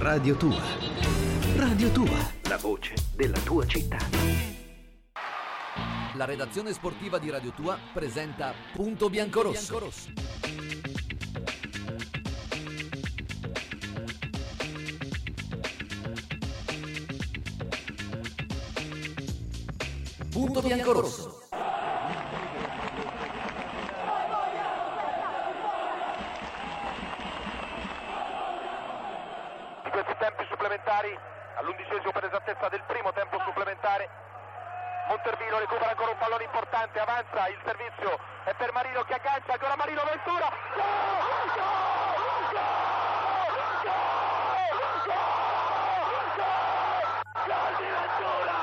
Radio Tua. Radio Tua, la voce della tua città. La redazione sportiva di Radio Tua presenta Punto Biancorosso. Punto Biancorosso. Di questi tempi supplementari, all'11° per esattezza del primo tempo supplementare, Montervino recupera ancora un pallone importante, avanza, il servizio è per Marino che aggancia, ancora Marino Ventura, gol di Ventura,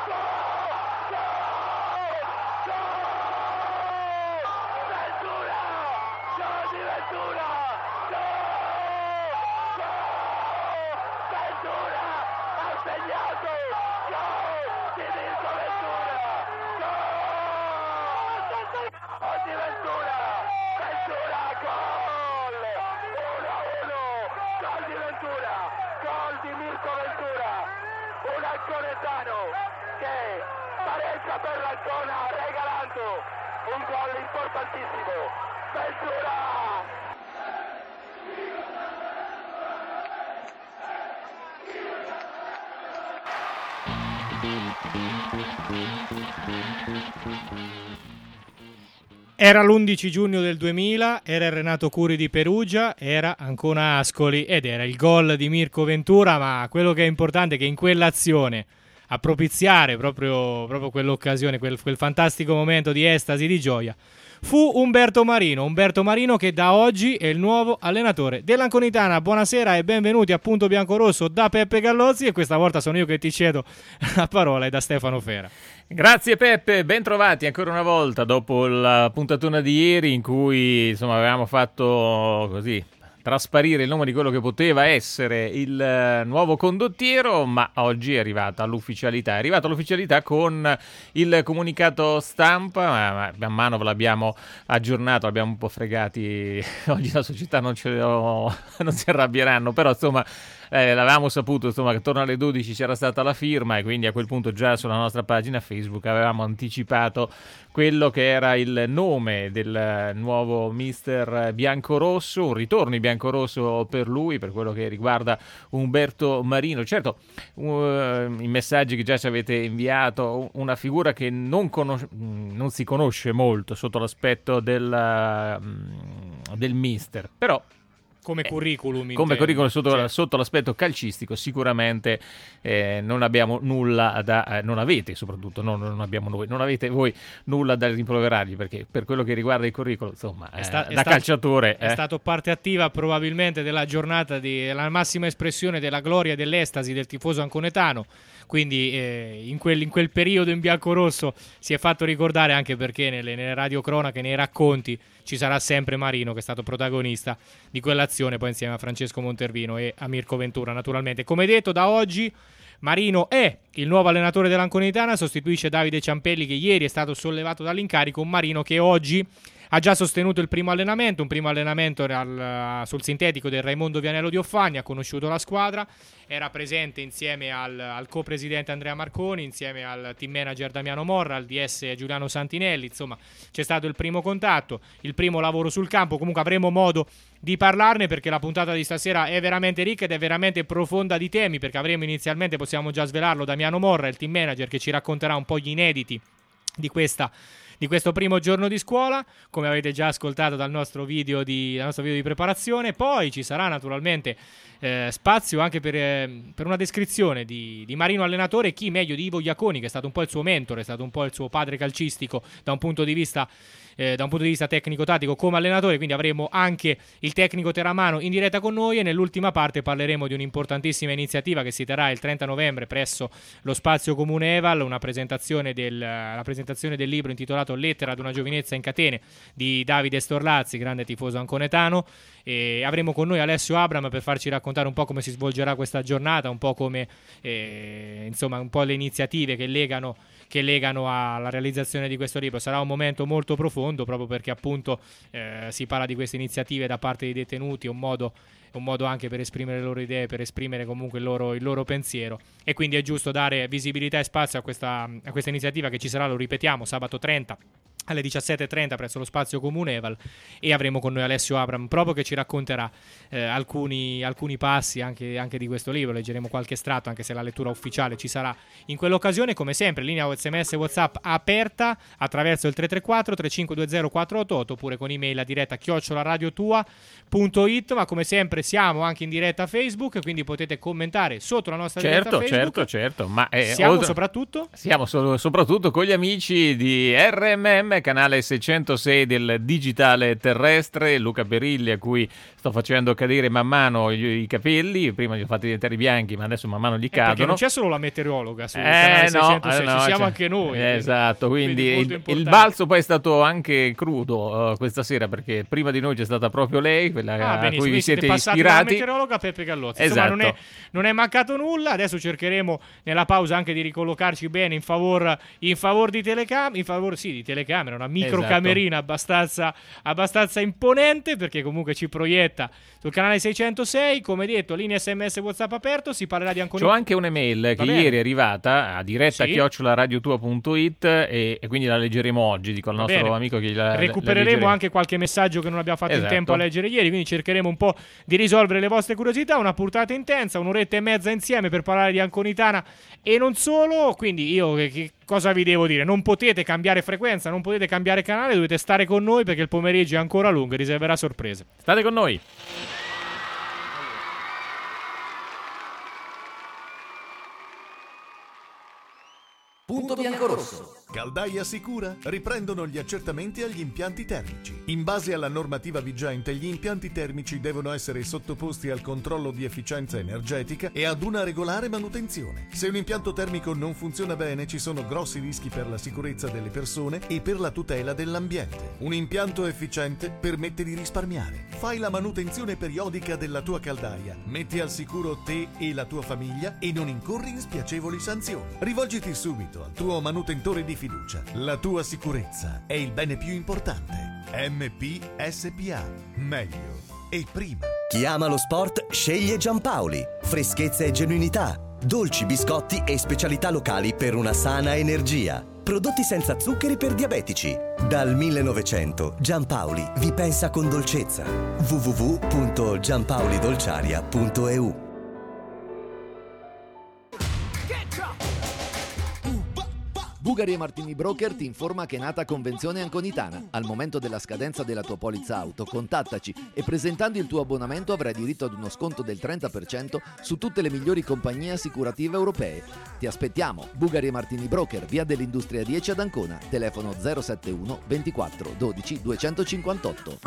gol di Ventura, Ventura ha segnato, gol di Mirko Ventura, gol di Ventura, gol, 1-1, gol di Ventura, gol di Mirko Ventura, un anconetano che pareggia per l'Ancona regalando un gol importantissimo, Ventura! Era l'11 giugno del 2000, era il Renato Curi di Perugia, era Ancona Ascoli ed era il gol di Mirko Ventura, ma quello che è importante è che in quell'azione a propiziare proprio quell'occasione, quel fantastico momento di estasi, di gioia, fu Umberto Marino che da oggi è il nuovo allenatore dell'Anconitana. Buonasera e benvenuti a Punto Biancorosso da Peppe Gallozzi, e questa volta sono io che ti cedo la parola, e da Stefano Fera. Grazie Peppe, ben trovati ancora una volta dopo la puntatona di ieri in cui insomma avevamo fatto così trasparire il nome di quello che poteva essere il nuovo condottiero, ma oggi è arrivata l'ufficialità. È arrivata l'ufficialità con il comunicato stampa, man mano ve l'abbiamo aggiornato, l'abbiamo un po' fregati. Oggi la società non si arrabbieranno, però insomma l'avevamo saputo insomma che attorno alle 12 c'era stata la firma, e quindi a quel punto già sulla nostra pagina Facebook avevamo anticipato quello che era il nome del nuovo mister biancorosso, un ritorno in biancorosso per lui, per quello che riguarda Umberto Marino. Certo, i messaggi che già ci avete inviato, una figura che non si conosce molto sotto l'aspetto del mister, però Come curriculum sotto l'aspetto calcistico sicuramente non abbiamo nulla non avete soprattutto, non abbiamo noi, non avete voi nulla da rimproverargli, perché per quello che riguarda il curriculum insomma calciatore è stato parte attiva probabilmente della giornata della massima espressione della gloria e dell'estasi del tifoso anconetano, quindi in quel periodo in biancorosso si è fatto ricordare, anche perché nelle radiocronache, nei racconti, ci sarà sempre Marino, che è stato protagonista di quell'azione, poi insieme a Francesco Montervino e a Mirko Ventura naturalmente. Come detto, da oggi Marino è il nuovo allenatore dell'Anconitana, sostituisce Davide Ciampelli, che ieri è stato sollevato dall'incarico. Un Marino che oggi ha già sostenuto un primo allenamento sul sintetico del Raimondo Vianello di Offagna, ha conosciuto la squadra, era presente insieme al co-presidente Andrea Marconi, insieme al team manager Damiano Morra, al DS Giuliano Santinelli. Insomma, c'è stato il primo contatto, il primo lavoro sul campo. Comunque avremo modo di parlarne, perché la puntata di stasera è veramente ricca ed è veramente profonda di temi, perché avremo inizialmente, possiamo già svelarlo, Damiano Morra, il team manager, che ci racconterà un po' gli inediti di questo primo giorno di scuola, come avete già ascoltato dal nostro video di preparazione. Poi ci sarà naturalmente spazio anche per una descrizione di Marino allenatore, chi meglio di Ivo Iaconi, che è stato un po' il suo mentore, è stato un po' il suo padre calcistico da un punto di vista tecnico-tattico come allenatore. Quindi avremo anche il tecnico Teramano in diretta con noi, e nell'ultima parte parleremo di un'importantissima iniziativa che si terrà il 30 novembre presso lo Spazio Comune Eval, la presentazione del libro intitolato Lettera ad una giovinezza in catene di Davide Storlazzi, grande tifoso anconetano. E avremo con noi Alessio Abram per farci raccontare un po' come si svolgerà questa giornata, un po' come un po' le iniziative che legano alla realizzazione di questo libro. Sarà un momento molto profondo, proprio perché appunto si parla di queste iniziative da parte dei detenuti, un modo un modo anche per esprimere le loro idee, per esprimere comunque il loro pensiero, e quindi è giusto dare visibilità e spazio a questa iniziativa che ci sarà, lo ripetiamo, sabato 30 alle 17.30 presso lo spazio comune Eval, e avremo con noi Alessio Abram proprio che ci racconterà alcuni passi anche di questo libro. Leggeremo qualche estratto, anche se la lettura ufficiale ci sarà in quell'occasione. Come sempre linea SMS WhatsApp aperta attraverso il 334 3520 488 oppure con email a diretta @radiotua.it, ma come sempre siamo anche in diretta Facebook, quindi potete commentare sotto la nostra diretta Facebook. Certo, ma siamo soprattutto con gli amici di RMM, canale 606 del digitale terrestre. Luca Berilli, a cui sto facendo cadere man mano i capelli, prima li ho fatti diventare bianchi ma adesso man mano gli cadono, perché non c'è solo la meteorologa sul canale 606, ci siamo anche noi, esatto, quindi il balzo poi è stato anche crudo questa sera, perché prima di noi c'è stata proprio lei, quella a cui vi siete ispirati, la meteorologa Peppe Gallozzi. Esatto. Insomma, non è mancato nulla. Adesso cercheremo nella pausa anche di ricollocarci bene in favore di telecamere, una microcamerina abbastanza imponente, perché comunque ci proietta sul canale 606. Come detto, linea SMS WhatsApp aperto, si parlerà di Anconita. C'ho anche un'email che ieri è arrivata a diretta @radiotua.it e quindi la leggeremo oggi, dico al nostro amico che recupereremo anche qualche messaggio che non abbiamo fatto in tempo a leggere ieri, quindi cercheremo un po' di risolvere le vostre curiosità. Una puntata intensa, un'oretta e mezza insieme per parlare di Anconitana e non solo. Quindi io che cosa vi devo dire? Non potete cambiare frequenza, non potete cambiare canale, dovete stare con noi perché il pomeriggio è ancora lungo e riserverà sorprese. State con noi. Punto bianco-rosso. Caldaia Sicura riprendono gli accertamenti agli impianti termici. In base alla normativa vigente, gli impianti termici devono essere sottoposti al controllo di efficienza energetica e ad una regolare manutenzione. Se un impianto termico non funziona bene, ci sono grossi rischi per la sicurezza delle persone e per la tutela dell'ambiente. Un impianto efficiente permette di risparmiare. Fai la manutenzione periodica della tua caldaia, metti al sicuro te e la tua famiglia e non incorri in spiacevoli sanzioni. Rivolgiti subito al tuo manutentore di fiducia. La tua sicurezza è il bene più importante. MP SPA. Meglio e prima. Chi ama lo sport sceglie Giampaoli. Freschezza e genuinità, dolci, biscotti e specialità locali per una sana energia. Prodotti senza zuccheri per diabetici. Dal 1900 Giampaoli vi pensa con dolcezza. www.giampaolidolciaria.eu. Bugari e Martini Broker ti informa che è nata Convenzione Anconitana. Al momento della scadenza della tua polizza auto, contattaci e presentando il tuo abbonamento avrai diritto ad uno sconto del 30% su tutte le migliori compagnie assicurative europee. Ti aspettiamo. Bugari e Martini Broker, via dell'Industria 10 ad Ancona, telefono 071 24 12 258.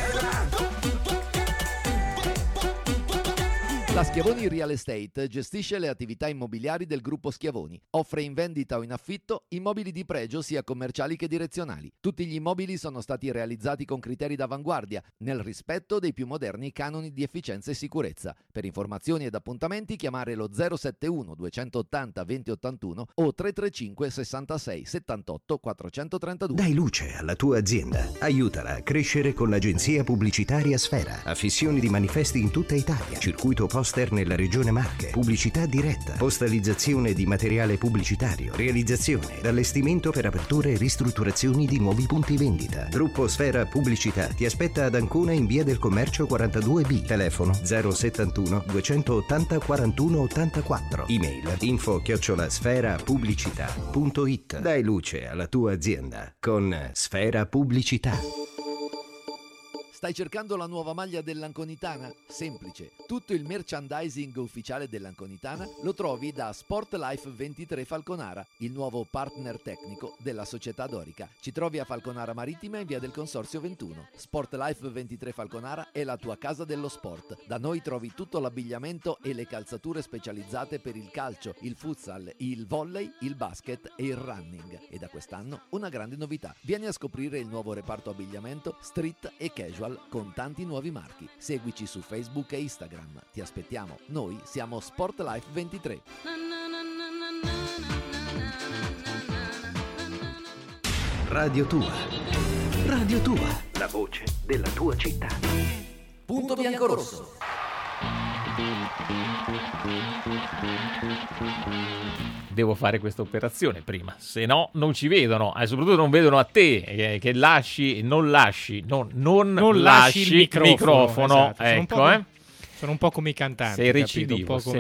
La Schiavoni Real Estate gestisce le attività immobiliari del gruppo Schiavoni. Offre in vendita o in affitto immobili di pregio sia commerciali che direzionali. Tutti gli immobili sono stati realizzati con criteri d'avanguardia, nel rispetto dei più moderni canoni di efficienza e sicurezza. Per informazioni ed appuntamenti chiamare lo 071 280 2081 o 335 66 78 432. Dai luce alla tua azienda. Aiutala a crescere con l'agenzia pubblicitaria Sfera. Affissioni di manifesti in tutta Italia. Circuito poster nella regione Marche, pubblicità diretta, postalizzazione di materiale pubblicitario, realizzazione ed allestimento per aperture e ristrutturazioni di nuovi punti vendita. Gruppo Sfera Pubblicità ti aspetta ad Ancona in via del Commercio 42B, telefono 071 280 41 84, email info@sferapubblicità.it. Dai luce alla tua azienda con Sfera Pubblicità. Stai cercando la nuova maglia dell'Anconitana? Semplice. Tutto il merchandising ufficiale dell'Anconitana lo trovi da Sportlife 23 Falconara, il nuovo partner tecnico della società dorica. Ci trovi a Falconara Marittima in via del Consorzio 21. Sportlife 23 Falconara è la tua casa dello sport. Da noi trovi tutto l'abbigliamento e le calzature specializzate per il calcio, il futsal, il volley, il basket e il running. E da quest'anno una grande novità. Vieni a scoprire il nuovo reparto abbigliamento street e casual con tanti nuovi marchi. Seguici su Facebook e Instagram. Ti aspettiamo. Noi siamo Sportlife 23. Radio Tua. Radio Tua. La voce della tua città. Punto bianco-rosso. Devo fare questa operazione prima, se no non ci vedono, e soprattutto non vedono a te, che lasci il microfono. Esatto. Ecco, Sono un po' come i cantanti. Sei recidivo,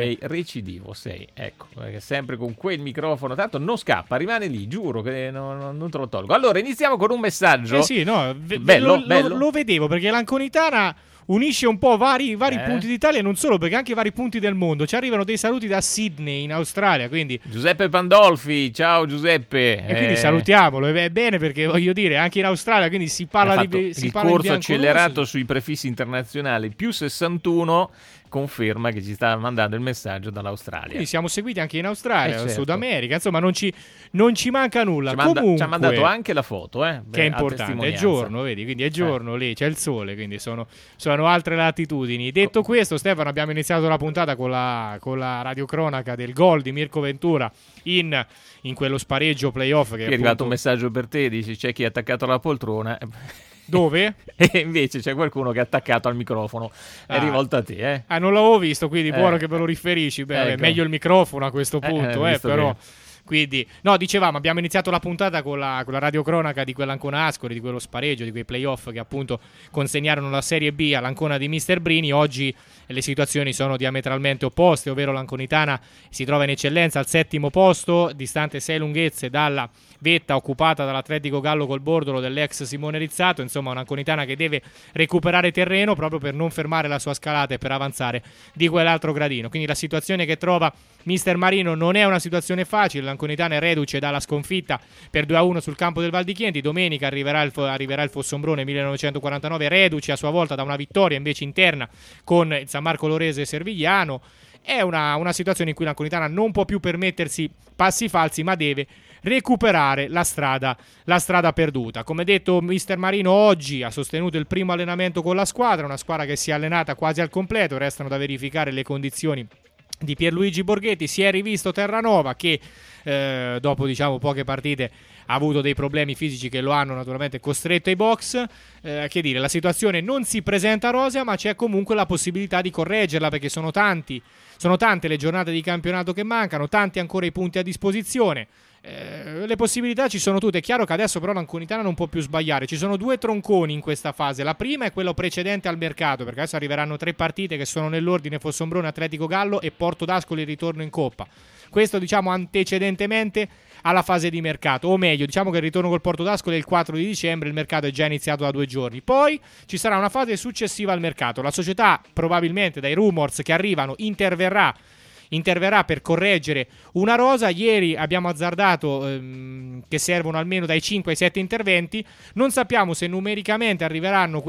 capito? sei, ecco, perché sempre con quel microfono, tanto non scappa, rimane lì, giuro che non te lo tolgo. Allora, iniziamo con un messaggio. Sì, no, bello. Lo vedevo, perché l'Anconitana unisce un po' vari punti d'Italia, e non solo, perché anche vari punti del mondo. Ci arrivano dei saluti da Sydney, in Australia, quindi Giuseppe Pandolfi, ciao Giuseppe. E quindi salutiamolo, è bene, perché voglio dire, anche in Australia, quindi si parla di il corso accelerato sui prefissi internazionali più 61 conferma che ci sta mandando il messaggio dall'Australia. Quindi siamo seguiti anche in Australia, certo. Sud America, insomma non ci manca nulla. Comunque, ci ha mandato anche la foto, che è importante, è giorno, vedi, quindi è giorno lì, c'è il sole, quindi sono altre latitudini. Detto questo, Stefano, abbiamo iniziato la puntata con la radiocronaca del gol di Mirko Ventura in quello spareggio playoff. Che è arrivato un messaggio per te, dici c'è chi è attaccato alla poltrona. Dove? E invece c'è qualcuno che è attaccato al microfono, è rivolto a te. Non l'avevo visto, quindi buono che ve lo riferisci. Beh, ecco. Meglio il microfono a questo punto, però. Che... Quindi, no, dicevamo, abbiamo iniziato la puntata con la radiocronaca di quell'Ancona Ascoli, di quello spareggio, di quei playoff che appunto consegnarono la Serie B all'Ancona di Mister Brini. Oggi le situazioni sono diametralmente opposte, ovvero l'Anconitana si trova in eccellenza al 7° posto, distante 6 lunghezze dalla vetta occupata dall'Atletico Gallo col Bordolo dell'ex Simone Rizzato. Insomma, un'Anconitana che deve recuperare terreno proprio per non fermare la sua scalata e per avanzare di quell'altro gradino. Quindi la situazione che trova Mister Marino non è una situazione facile. L'Anconitana è reduce dalla sconfitta per 2-1 sul campo del Val di Chieti. Domenica arriverà il Fossombrone 1949, reduce a sua volta da una vittoria invece interna con il San Marco Lorese Servigliano. È una situazione in cui l'Anconitana non può più permettersi passi falsi, ma deve recuperare la strada perduta. Come detto, Mister Marino oggi ha sostenuto il primo allenamento con la squadra, una squadra che si è allenata quasi al completo. Restano da verificare le condizioni di Pierluigi Borghetti. Si è rivisto Terranova che dopo poche partite ha avuto dei problemi fisici che lo hanno naturalmente costretto ai box. Che dire, la situazione non si presenta rosea, ma c'è comunque la possibilità di correggerla, perché sono tante le giornate di campionato che mancano, tanti ancora i punti a disposizione. Le possibilità ci sono tutte. È chiaro che adesso però l'Anconitana non può più sbagliare. Ci sono 2 tronconi in questa fase. La prima è quello precedente al mercato, perché adesso arriveranno 3 partite che sono nell'ordine: Fossombrone, Atletico Gallo e Porto d'Ascoli, il ritorno in Coppa. Questo antecedentemente alla fase di mercato, o meglio, che il ritorno col Porto d'Ascoli è il 4 di dicembre, il mercato è già iniziato da 2 giorni. Poi ci sarà una fase successiva al mercato. La società, probabilmente dai rumors che arrivano, interverrà per correggere una rosa. Ieri abbiamo azzardato che servono almeno dai 5 ai 7 interventi. Non sappiamo se numericamente arriveranno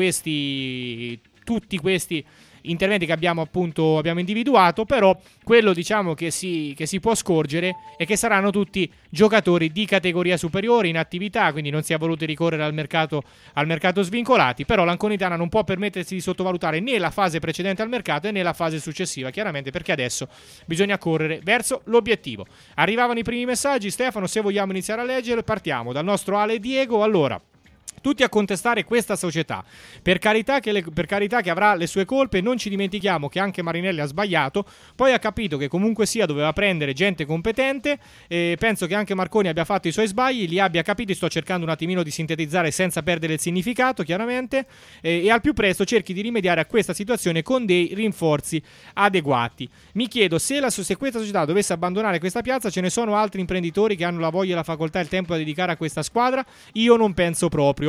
tutti questi interventi che abbiamo individuato, però quello che si può scorgere è che saranno tutti giocatori di categoria superiore in attività, quindi non si è voluto ricorrere al mercato svincolati. Però l'Anconitana non può permettersi di sottovalutare né la fase precedente al mercato né la fase successiva, chiaramente, perché adesso bisogna correre verso l'obiettivo. Arrivavano i primi messaggi, Stefano, se vogliamo iniziare a leggere partiamo dal nostro Ale Diego. Allora, tutti a contestare questa società, per carità che avrà le sue colpe. Non ci dimentichiamo che anche Marinelli ha sbagliato, poi ha capito che comunque sia doveva prendere gente competente. Penso che anche Marconi abbia fatto i suoi sbagli, li abbia capiti. Sto cercando un attimino di sintetizzare senza perdere il significato, chiaramente, e al più presto cerchi di rimediare a questa situazione con dei rinforzi adeguati. Mi chiedo se questa società dovesse abbandonare questa piazza, ce ne sono altri imprenditori che hanno la voglia, la facoltà e il tempo da dedicare a questa squadra? Io non penso proprio.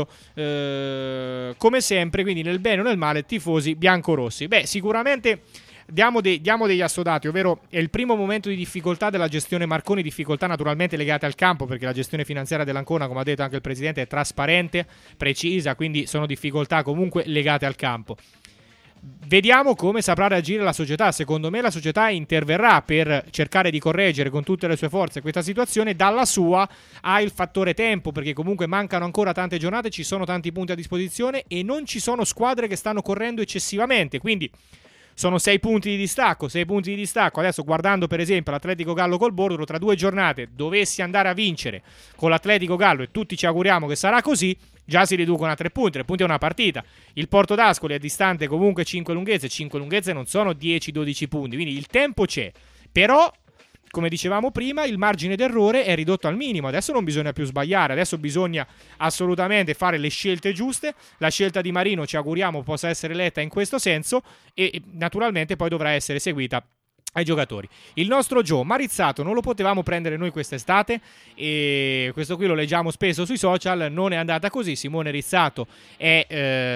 Come sempre, quindi nel bene o nel male, tifosi biancorossi. Sicuramente diamo degli assodati, ovvero è il primo momento di difficoltà della gestione Marconi, difficoltà naturalmente legate al campo, perché la gestione finanziaria dell'Ancona, come ha detto anche il presidente, è trasparente, precisa, quindi sono difficoltà comunque legate al campo. Vediamo come saprà reagire la società. Secondo me la società interverrà per cercare di correggere con tutte le sue forze questa situazione. Dalla sua ha il fattore tempo, perché comunque mancano ancora tante giornate, ci sono tanti punti a disposizione e non ci sono squadre che stanno correndo eccessivamente, quindi sono 6 punti di distacco. Adesso, guardando per esempio l'Atletico Gallo col Bordolo, tra 2 giornate dovessi andare a vincere con l'Atletico Gallo, e tutti ci auguriamo che sarà così, già si riducono a 3 punti. 3 punti è una partita. Il Porto d'Ascoli è distante comunque 5 lunghezze. 5 lunghezze non sono 10-12 punti, quindi il tempo c'è. Però, come dicevamo prima, il margine d'errore è ridotto al minimo. Adesso non bisogna più sbagliare, adesso bisogna assolutamente fare le scelte giuste. La scelta di Marino ci auguriamo possa essere letta in questo senso, e naturalmente poi dovrà essere seguita ai giocatori. Il nostro Joe Marizzato non lo potevamo prendere noi quest'estate, e questo qui lo leggiamo spesso sui social. Non è andata così. Simone Rizzato è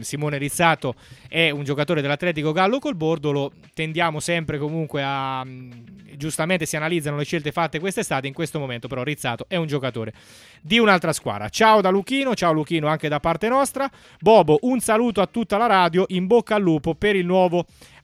un giocatore dell'Atletico Gallo col Bordolo. Tendiamo sempre comunque a giustamente si analizzano le scelte fatte quest'estate. In questo momento però Rizzato è un giocatore di un'altra squadra. Ciao da Luchino, ciao Luchino anche da parte nostra. Bobo, un saluto a tutta la radio, in bocca al lupo per il nuovo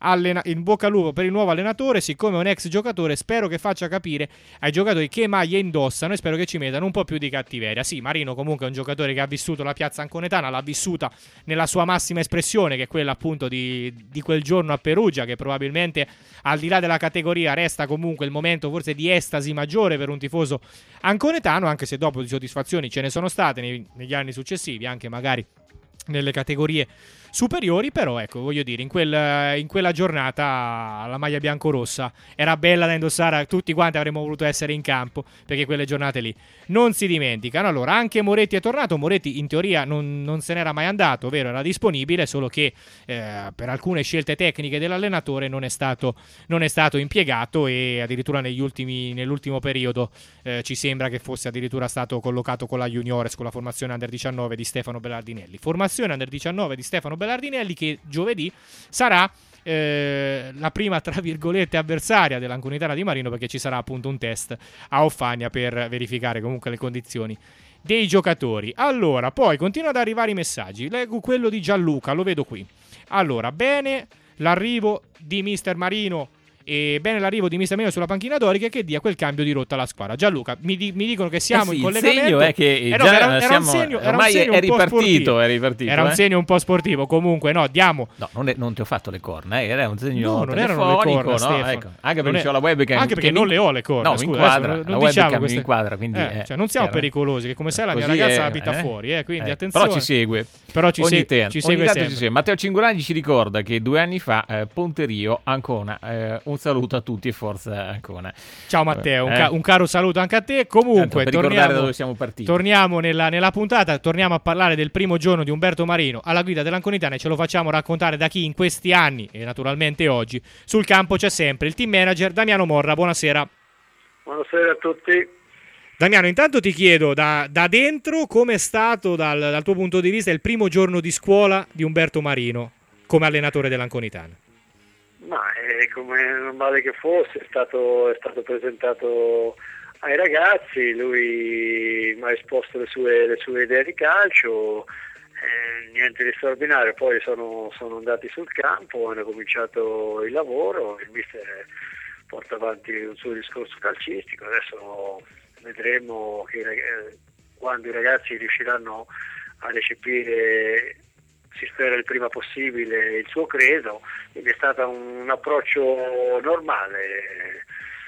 allenatore. Siccome è un ex giocatore, spero che faccia capire ai giocatori che maglie indossano, e spero che ci mettano un po' più di cattiveria. Sì, Marino comunque è un giocatore che ha vissuto la piazza anconetana, l'ha vissuta nella sua massima espressione, che è quella appunto di quel giorno a Perugia, che probabilmente al di là della categoria resta comunque il momento forse di estasi maggiore per un tifoso anconetano, anche se dopo di soddisfazioni ce ne sono state negli anni successivi, anche magari nelle categorie superiori. Però ecco, voglio dire, in quella giornata la maglia biancorossa era bella da indossare, tutti quanti avremmo voluto essere in campo, perché quelle giornate lì non si dimenticano. Allora, anche Moretti è tornato. Moretti in teoria non se n'era mai andato, vero? Era disponibile, solo che per alcune scelte tecniche dell'allenatore non è stato impiegato, e addirittura nell'ultimo periodo ci sembra che fosse addirittura stato collocato con la Juniores, con la formazione Under 19 di Stefano Bellardinelli. Formazione Under 19 di Stefano Bellardinelli che giovedì sarà la prima tra virgolette avversaria dell'Anconitana di Marino, perché ci sarà appunto un test a Offagna per verificare comunque le condizioni dei giocatori. Allora, poi continua ad arrivare i messaggi. Leggo quello di Gianluca, lo vedo qui. Allora, bene l'arrivo di Mister Marino, e bene l'arrivo di Mister Marino sulla panchina dorica, che dia quel cambio di rotta alla squadra. Gianluca, mi dicono che siamo in collegamento. Il segno è che era un segno è ripartito. Era un segno un po' sportivo. Comunque no, diamo. No, non ti ho fatto le corna, era un segno. No, non erano le corna, no? Stefano. Ecco. Anche perché c'ho la webcam. Anche perché non le ho le corna. No, scusa, inquadra, non la diciamo webcam mi inquadra, quindi cioè non siamo pericolosi, che come sai la mia così ragazza abita fuori, quindi attenzione. Però ci segue. Ci segue sempre. Matteo Cingolani ci ricorda che 2 anni fa Ponterio, Ancona, un saluto a tutti e forza Ancona. Ciao Matteo, un caro saluto anche a te. Comunque per ricordare da dove siamo partiti. Torniamo nella puntata, torniamo a parlare del primo giorno di Umberto Marino alla guida dell'Anconitana, e ce lo facciamo raccontare da chi in questi anni, e naturalmente oggi, sul campo c'è sempre il team manager Damiano Morra. Buonasera. Buonasera a tutti. Damiano, intanto ti chiedo da dentro come è stato dal tuo punto di vista il primo giorno di scuola di Umberto Marino come allenatore dell'Anconitana. Ma come normale che fosse, è stato presentato ai ragazzi, lui mi ha esposto le sue idee di calcio, niente di straordinario. Poi sono andati sul campo, hanno cominciato il lavoro, il mister porta avanti un suo discorso calcistico. Adesso vedremo quando i ragazzi riusciranno a recepire, si spera il prima possibile, il suo credo. Quindi è stato un approccio normale.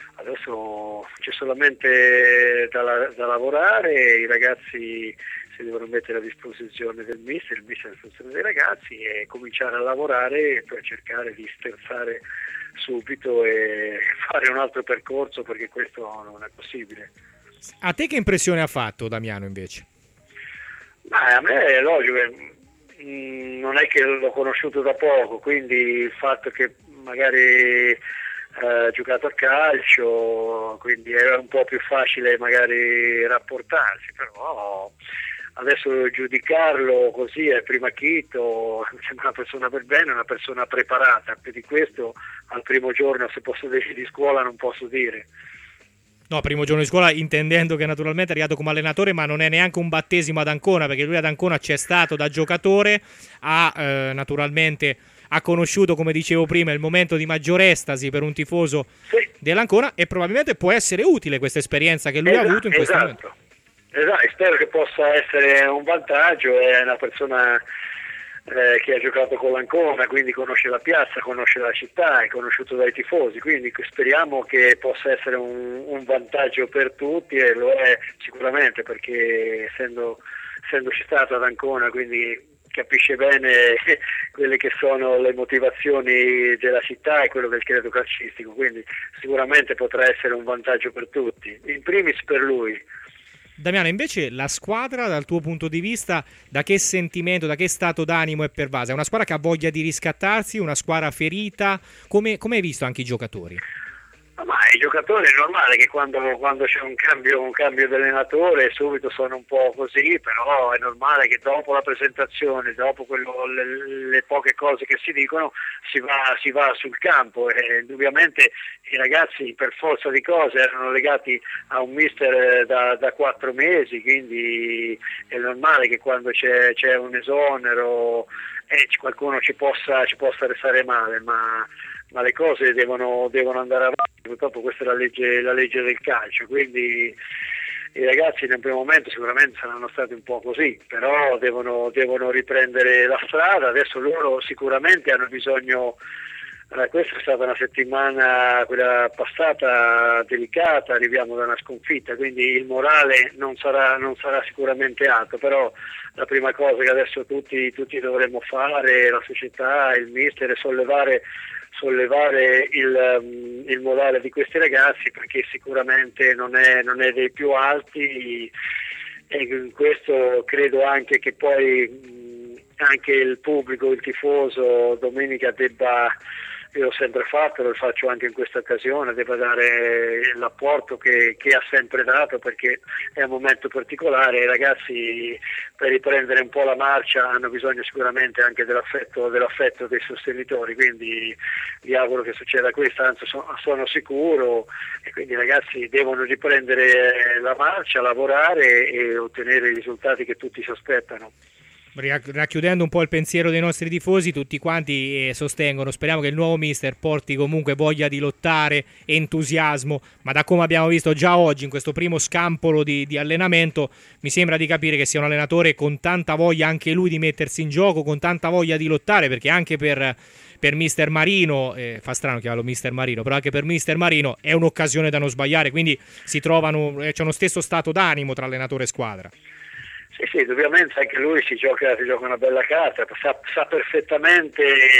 Adesso c'è solamente da lavorare, i ragazzi si devono mettere a disposizione del mister, il mister a disposizione dei ragazzi, e cominciare a lavorare per cercare di sterzare subito e fare un altro percorso, perché questo non è possibile. A te che impressione ha fatto Damiano invece? A me è logico, non è che l'ho conosciuto da poco, quindi il fatto che magari ha giocato a calcio, quindi è un po' più facile magari rapportarsi, però adesso giudicarlo così è prima chito, sembra una persona per bene, una persona preparata. Più di questo al primo giorno, se posso dire, di scuola non posso dire. No, primo giorno di scuola intendendo che naturalmente è arrivato come allenatore, ma non è neanche un battesimo ad Ancona, perché lui ad Ancona c'è stato da giocatore, naturalmente ha conosciuto, come dicevo prima, il momento di maggior estasi per un tifoso dell'Ancona, e probabilmente può essere utile questa esperienza che lui ha avuto in questo momento. Esatto, spero che possa essere un vantaggio. È una persona che ha giocato con l'Ancona, quindi conosce la piazza, conosce la città, è conosciuto dai tifosi, quindi speriamo che possa essere un vantaggio per tutti, e lo è sicuramente, perché essendoci stato ad Ancona, quindi capisce bene quelle che sono le motivazioni della città e quello che è il credo calcistico, quindi sicuramente potrà essere un vantaggio per tutti, in primis per lui. Damiano, invece la squadra dal tuo punto di vista da che sentimento, da che stato d'animo è pervasa? È una squadra che ha voglia di riscattarsi, una squadra ferita? Come hai visto anche i giocatori? Ma i giocatori è normale che quando c'è un cambio di allenatore subito sono un po' così, però è normale che dopo la presentazione, dopo le poche cose che si dicono, si va sul campo, e indubbiamente i ragazzi per forza di cose erano legati a un mister da 4 mesi, quindi è normale che quando c'è un esonero qualcuno ci possa restare male, ma le cose devono andare avanti, purtroppo questa è la legge del calcio, quindi i ragazzi nel primo momento sicuramente saranno stati un po' così, però devono riprendere la strada, adesso loro sicuramente hanno bisogno. Questa è stata una settimana, quella passata, delicata, arriviamo da una sconfitta, quindi il morale non sarà sicuramente alto, però la prima cosa che adesso tutti dovremmo fare, la società, il mister, è sollevare il morale di questi ragazzi, perché sicuramente non è dei più alti, e in questo credo anche che poi anche il pubblico, il tifoso domenica debba, io l'ho sempre fatto, lo faccio anche in questa occasione, debba dare l'apporto che ha sempre dato, perché è un momento particolare. I ragazzi per riprendere un po' la marcia hanno bisogno sicuramente anche dell'affetto dei sostenitori, quindi vi auguro che succeda questo, anzi sono sicuro, e quindi i ragazzi devono riprendere la marcia, lavorare e ottenere i risultati che tutti si aspettano. Racchiudendo un po' il pensiero dei nostri tifosi, tutti quanti sostengono, speriamo che il nuovo mister porti comunque voglia di lottare, entusiasmo, ma da come abbiamo visto già oggi in questo primo scampolo di allenamento mi sembra di capire che sia un allenatore con tanta voglia anche lui di mettersi in gioco, con tanta voglia di lottare, perché anche per Mister Marino, fa strano chiamarlo Mister Marino, però anche per Mister Marino è un'occasione da non sbagliare, quindi si trovano, c'è uno stesso stato d'animo tra allenatore e squadra. Sì, ovviamente anche lui si gioca una bella carta, sa perfettamente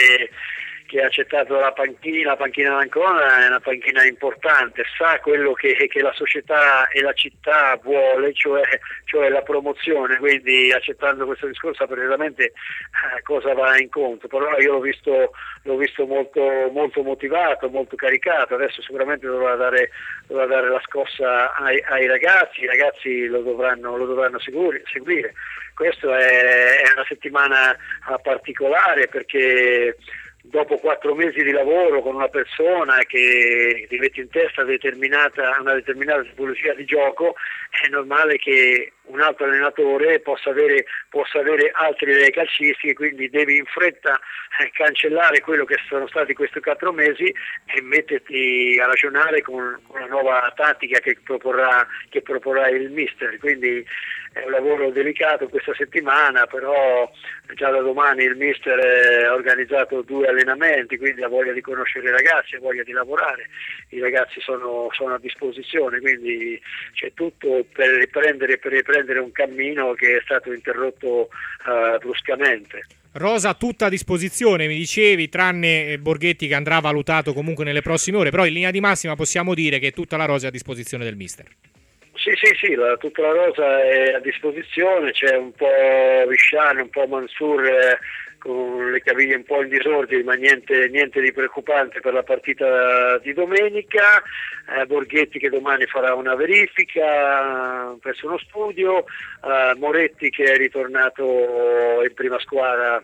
che ha accettato la panchina d'Ancona, è una panchina importante, sa quello che la società e la città vuole, cioè la promozione, quindi accettando questo discorso sa perfettamente cosa va incontro, però io l'ho visto molto, molto motivato, molto caricato, adesso sicuramente dovrà dare la scossa ai ragazzi, i ragazzi lo dovranno seguire. Questa è una settimana particolare, perché dopo 4 mesi di lavoro con una persona che ti mette in testa una determinata tipologia di gioco, è normale che un altro allenatore possa avere altre idee calcistiche, quindi devi in fretta cancellare quello che sono stati questi 4 mesi e metterti a ragionare con una nuova tattica che proporrà il mister, quindi è un lavoro delicato questa settimana, però già da domani il mister ha organizzato 2 allenamenti, quindi ha voglia di conoscere i ragazzi, ha voglia di lavorare, i ragazzi sono a disposizione, quindi c'è tutto per riprendere un cammino che è stato interrotto bruscamente. Rosa tutta a disposizione, mi dicevi, tranne Borghetti che andrà valutato comunque nelle prossime ore, però in linea di massima possiamo dire che tutta la rosa è a disposizione del mister. Sì, tutta la rosa è a disposizione, c'è un po' Visciano, un po' Mansur con le caviglie un po' in disordine, ma niente di preoccupante per la partita di domenica. Borghetti che domani farà una verifica presso uno studio, Moretti che è ritornato in prima squadra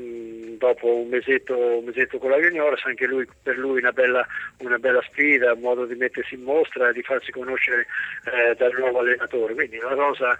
dopo un mesetto con la Juniores, anche per lui una bella sfida, un modo di mettersi in mostra, di farsi conoscere dal nuovo allenatore, quindi la rosa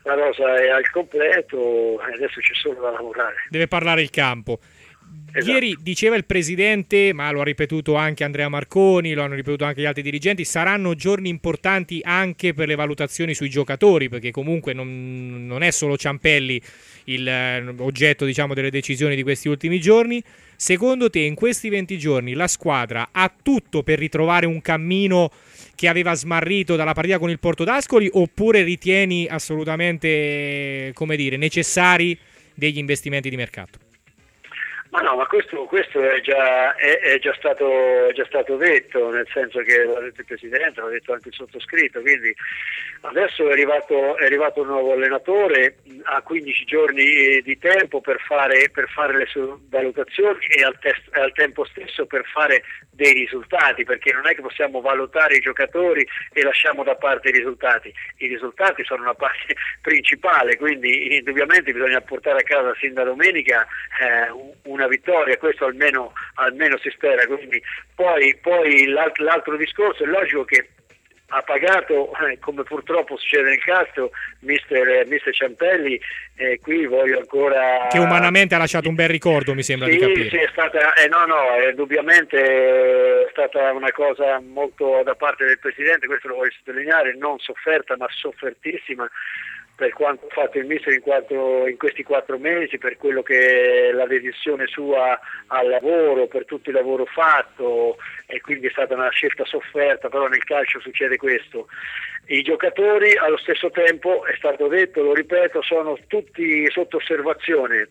è al completo e adesso c'è solo da lavorare. Deve parlare il campo. Esatto. Ieri diceva il presidente, ma lo ha ripetuto anche Andrea Marconi, lo hanno ripetuto anche gli altri dirigenti, saranno giorni importanti anche per le valutazioni sui giocatori, perché comunque non è solo Ciampelli oggetto, diciamo, delle decisioni di questi ultimi giorni. Secondo te, in questi 20 giorni la squadra ha tutto per ritrovare un cammino che aveva smarrito dalla partita con il Porto d'Ascoli, oppure ritieni assolutamente, come dire, necessari degli investimenti di mercato? Ma no, ma questo è già stato detto, nel senso che l'ha detto il Presidente, l'ha detto anche il sottoscritto, quindi adesso è arrivato un nuovo allenatore, ha 15 giorni di tempo per fare le sue valutazioni e al tempo stesso per fare dei risultati, perché non è che possiamo valutare i giocatori e lasciamo da parte i risultati sono una parte principale, quindi indubbiamente bisogna portare a casa sin da domenica una vittoria, questo almeno si spera. Quindi poi l'altro discorso è logico che ha pagato, come purtroppo succede nel calcio, mister Ciampelli, qui voglio ancora... Che umanamente ha lasciato un bel ricordo, mi sembra di capire. Sì, è stata, indubbiamente è stata una cosa molto da parte del Presidente, questo lo voglio sottolineare, non sofferta ma soffertissima, per quanto ha fatto il mister in questi 4 mesi, per quello che è la dedizione sua al lavoro, per tutto il lavoro fatto, e quindi è stata una scelta sofferta, però nel calcio succede questo. I giocatori allo stesso tempo, è stato detto, lo ripeto, sono tutti sotto osservazione,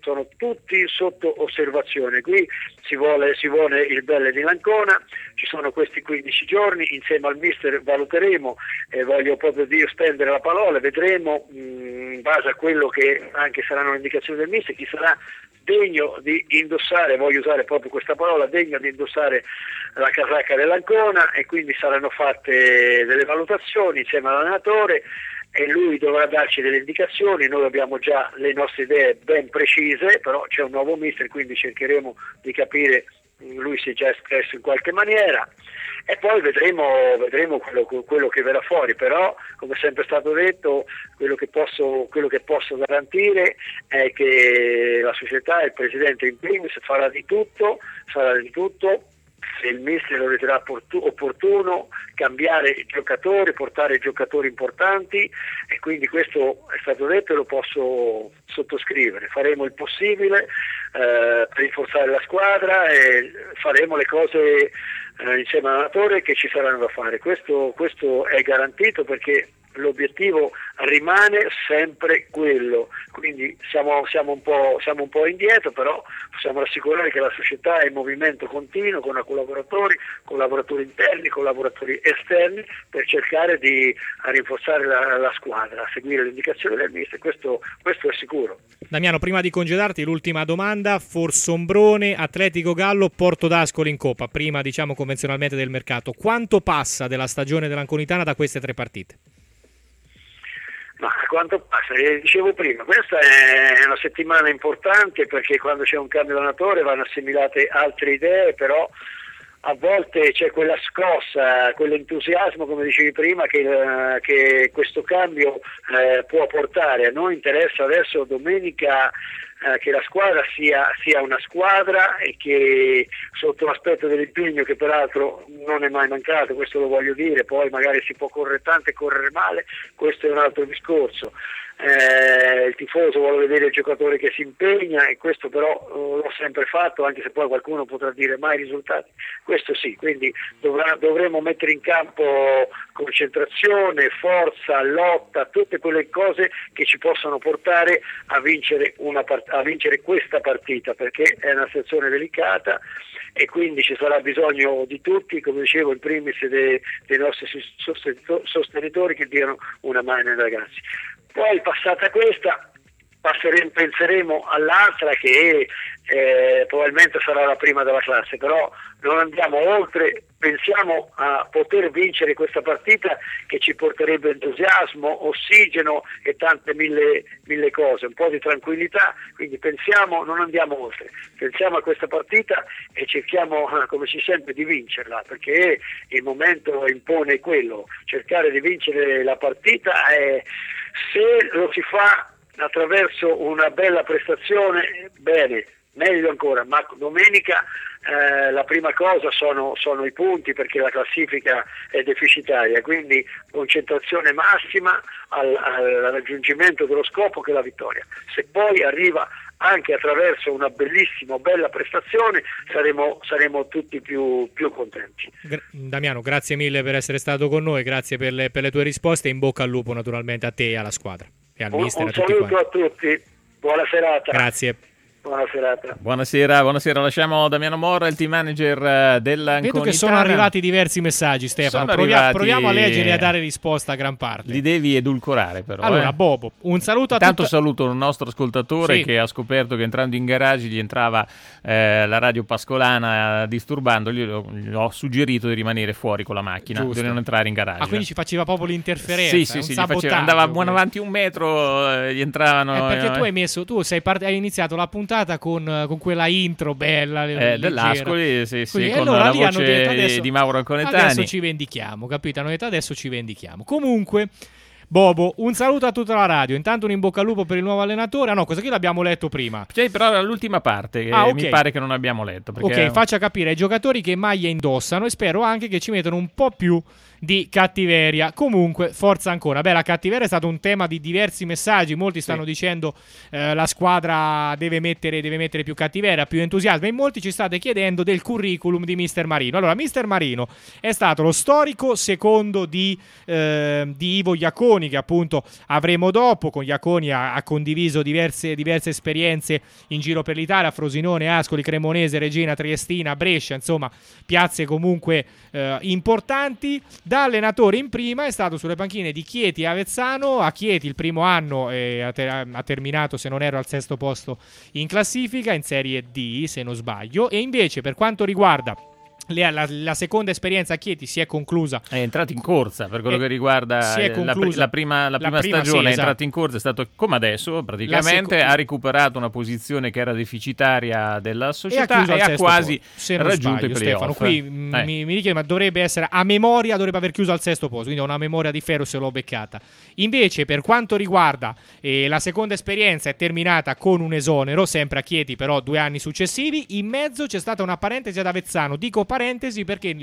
qui si vuole il bene di l'Ancona, ci sono questi 15 giorni, insieme al mister valuteremo, voglio proprio stendere la parola, vedremo in base a quello che anche saranno le indicazioni del mister, chi sarà degno di indossare, voglio usare proprio questa parola, degno di indossare la casacca dell'Ancona, e quindi saranno fatte delle valutazioni insieme all'allenatore e lui dovrà darci delle indicazioni. Noi abbiamo già le nostre idee ben precise, però c'è un nuovo mister, quindi cercheremo di capire, lui si è già espresso in qualche maniera e poi vedremo quello che verrà fuori, però come è sempre stato detto, quello che posso garantire è che la società e il Presidente in primis farà di tutto se il mister lo riterrà opportuno, cambiare i giocatori, portare giocatori importanti, e quindi questo è stato detto e lo posso sottoscrivere. Faremo il possibile per rinforzare la squadra e faremo le cose insieme all'allenatore che ci saranno da fare. Questo è garantito, perché l'obiettivo rimane sempre quello, quindi siamo un po' indietro, però possiamo rassicurare che la società è in movimento continuo con collaboratori interni, collaboratori esterni, per cercare di rinforzare la squadra, seguire le indicazioni del mister, questo è sicuro. Damiano, prima di congedarti, l'ultima domanda: Forsombrone, Atletico Gallo, Porto d'Ascoli in Coppa, prima diciamo convenzionalmente del mercato, quanto passa della stagione dell'Anconitana da queste 3 partite? Ma quanto passa? Dicevo prima, questa è una settimana importante, perché quando c'è un cambio di allenatore vanno assimilate altre idee, però a volte c'è quella scossa, quell'entusiasmo, come dicevi prima, che questo cambio può portare. A noi interessa adesso domenica che la squadra sia una squadra, e che sotto l'aspetto dell'impegno, che peraltro non è mai mancato, questo lo voglio dire, poi magari si può correre tanto e correre male, questo è un altro discorso. Il tifoso vuole vedere il giocatore che si impegna, e questo però l'ho sempre fatto, anche se poi qualcuno potrà dire mai risultati, questo sì, quindi dovremo mettere in campo concentrazione, forza, lotta, tutte quelle cose che ci possono portare a vincere questa partita, perché è una situazione delicata e quindi ci sarà bisogno di tutti, come dicevo, in primis dei nostri sostenitori, che diano una mano ai ragazzi. Poi, passata questa, penseremo all'altra, che probabilmente sarà la prima della classe, però non andiamo oltre, pensiamo a poter vincere questa partita, che ci porterebbe entusiasmo, ossigeno e tante mille cose, un po' di tranquillità, quindi non andiamo oltre, pensiamo a questa partita e cerchiamo, come si sente, di vincerla, perché il momento impone quello, cercare di vincere la partita, se lo si fa attraverso una bella prestazione, bene, meglio ancora, ma domenica la prima cosa sono i punti, perché la classifica è deficitaria, quindi concentrazione massima al raggiungimento dello scopo, che è la vittoria. Se poi arriva anche attraverso una bella prestazione, saremo tutti più contenti. Damiano, grazie mille per essere stato con noi, grazie per le tue risposte, in bocca al lupo naturalmente a te e alla squadra e al mister. Un saluto a tutti, buona serata. Grazie. Buona serata. Buonasera, lasciamo Damiano Morra, il team manager dell'Anconitana. Vedo che sono arrivati diversi messaggi, Stefano. Proviamo a leggere e a dare risposta a gran parte. Li devi edulcorare però. Allora, Bobo, un saluto a tutti. Tanto saluto un nostro ascoltatore che ha scoperto che entrando in garage gli entrava la radio pascolana disturbandogli. Gli ho suggerito di rimanere fuori con la macchina, di non entrare in garage. Quindi ci faceva proprio l'interferenza. Sì, andava buono avanti un metro, gli entravano. Perché tu hai iniziato la puntata con quella intro bella dell'Ascoli, con allora, la voce di Mauro Anconetani. Adesso ci vendichiamo, capito? Hanno detto adesso ci vendichiamo. Comunque, Bobo, un saluto a tutta la radio. Intanto un in bocca al lupo per il nuovo allenatore. Cosa che l'abbiamo letto prima. Però l'ultima parte che mi pare che non abbiamo letto. Perché... Ok, faccia capire ai giocatori che maglia indossano e spero anche che ci mettano un po' più di cattiveria. Comunque, forza ancora. La cattiveria è stato un tema di diversi messaggi. Molti stanno dicendo la squadra deve mettere più cattiveria, più entusiasmo, e molti ci state chiedendo del curriculum di Mister Marino. Allora, Mister Marino è stato lo storico secondo di Ivo Iaconi, che appunto avremo dopo. Con Iaconi ha condiviso diverse esperienze in giro per l'Italia: Frosinone, Ascoli, Cremonese, Regina, Triestina, Brescia, insomma piazze comunque importanti. Da allenatore in prima è stato sulle panchine di Chieti e Avezzano. A Chieti il primo anno ha terminato, se non ero, al 6° posto in classifica, in Serie D se non sbaglio, e invece per quanto riguarda la seconda esperienza a Chieti si è conclusa. È entrato in corsa per quello che riguarda la prima stagione, è entrato in corsa, è stato come adesso praticamente, ha recuperato una posizione che era deficitaria della società e ha quasi raggiunto i playoff. Qui mi richiede, ma dovrebbe essere a memoria, dovrebbe aver chiuso al 6° posto, quindi ho una memoria di ferro se l'ho beccata. Invece per quanto riguarda la seconda esperienza è terminata con un esonero, sempre a Chieti, però 2 anni successivi. In mezzo c'è stata una parentesi ad Avezzano, dico parentesi perché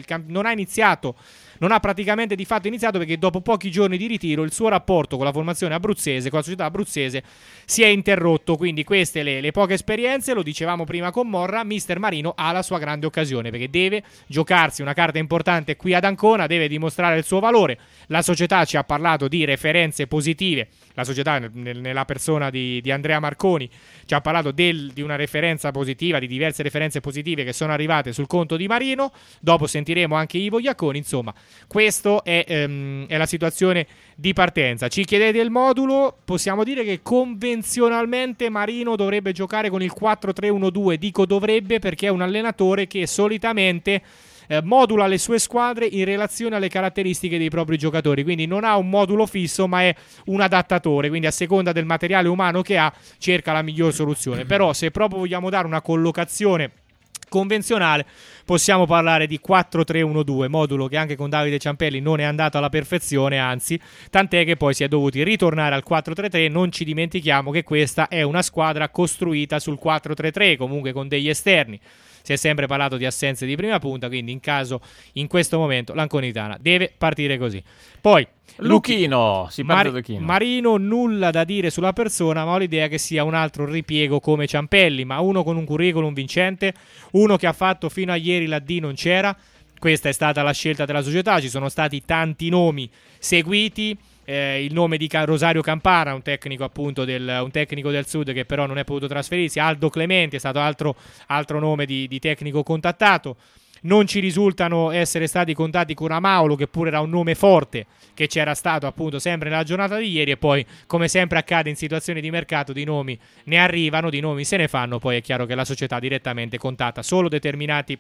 non ha praticamente di fatto iniziato, perché dopo pochi giorni di ritiro il suo rapporto con la formazione abruzzese, con la società abruzzese, si è interrotto. Quindi queste le poche esperienze, lo dicevamo prima con Morra, Mister Marino ha la sua grande occasione, perché deve giocarsi una carta importante qui ad Ancona, deve dimostrare il suo valore. La società ci ha parlato di referenze positive, la società nella persona di Andrea Marconi ci ha parlato di una referenza positiva, di diverse referenze positive che sono arrivate sul conto di Marino. Dopo sentiremo anche Ivo Iaconi. Insomma, questa è la situazione di partenza. Ci chiedete il modulo, possiamo dire che convenzionalmente Marino dovrebbe giocare con il 4-3-1-2. Dico dovrebbe perché è un allenatore che solitamente modula le sue squadre in relazione alle caratteristiche dei propri giocatori, quindi non ha un modulo fisso ma è un adattatore, quindi a seconda del materiale umano che ha cerca la miglior soluzione. Però se proprio vogliamo dare una collocazione convenzionale possiamo parlare di 4-3-1-2, modulo che anche con Davide Ciampelli non è andato alla perfezione, anzi, tant'è che poi si è dovuti ritornare al 4-3-3. Non ci dimentichiamo che questa è una squadra costruita sul 4-3-3, comunque con degli esterni. Si è sempre parlato di assenze di prima punta, quindi in questo momento l'Anconitana deve partire così. Poi Luchino, Marino, nulla da dire sulla persona, ma ho l'idea che sia un altro ripiego come Ciampelli, ma uno con un curriculum vincente, uno che ha fatto fino a ieri la D non c'era. Questa è stata la scelta della società, ci sono stati tanti nomi seguiti. Il nome di Rosario Campana, un tecnico appunto un tecnico del Sud che però non è potuto trasferirsi. Aldo Clementi è stato altro nome di tecnico contattato. Non ci risultano essere stati contatti con Amaulo, che pure era un nome forte che c'era stato appunto sempre nella giornata di ieri, e poi come sempre accade in situazioni di mercato di nomi ne arrivano, di nomi se ne fanno, poi è chiaro che la società direttamente contatta solo determinati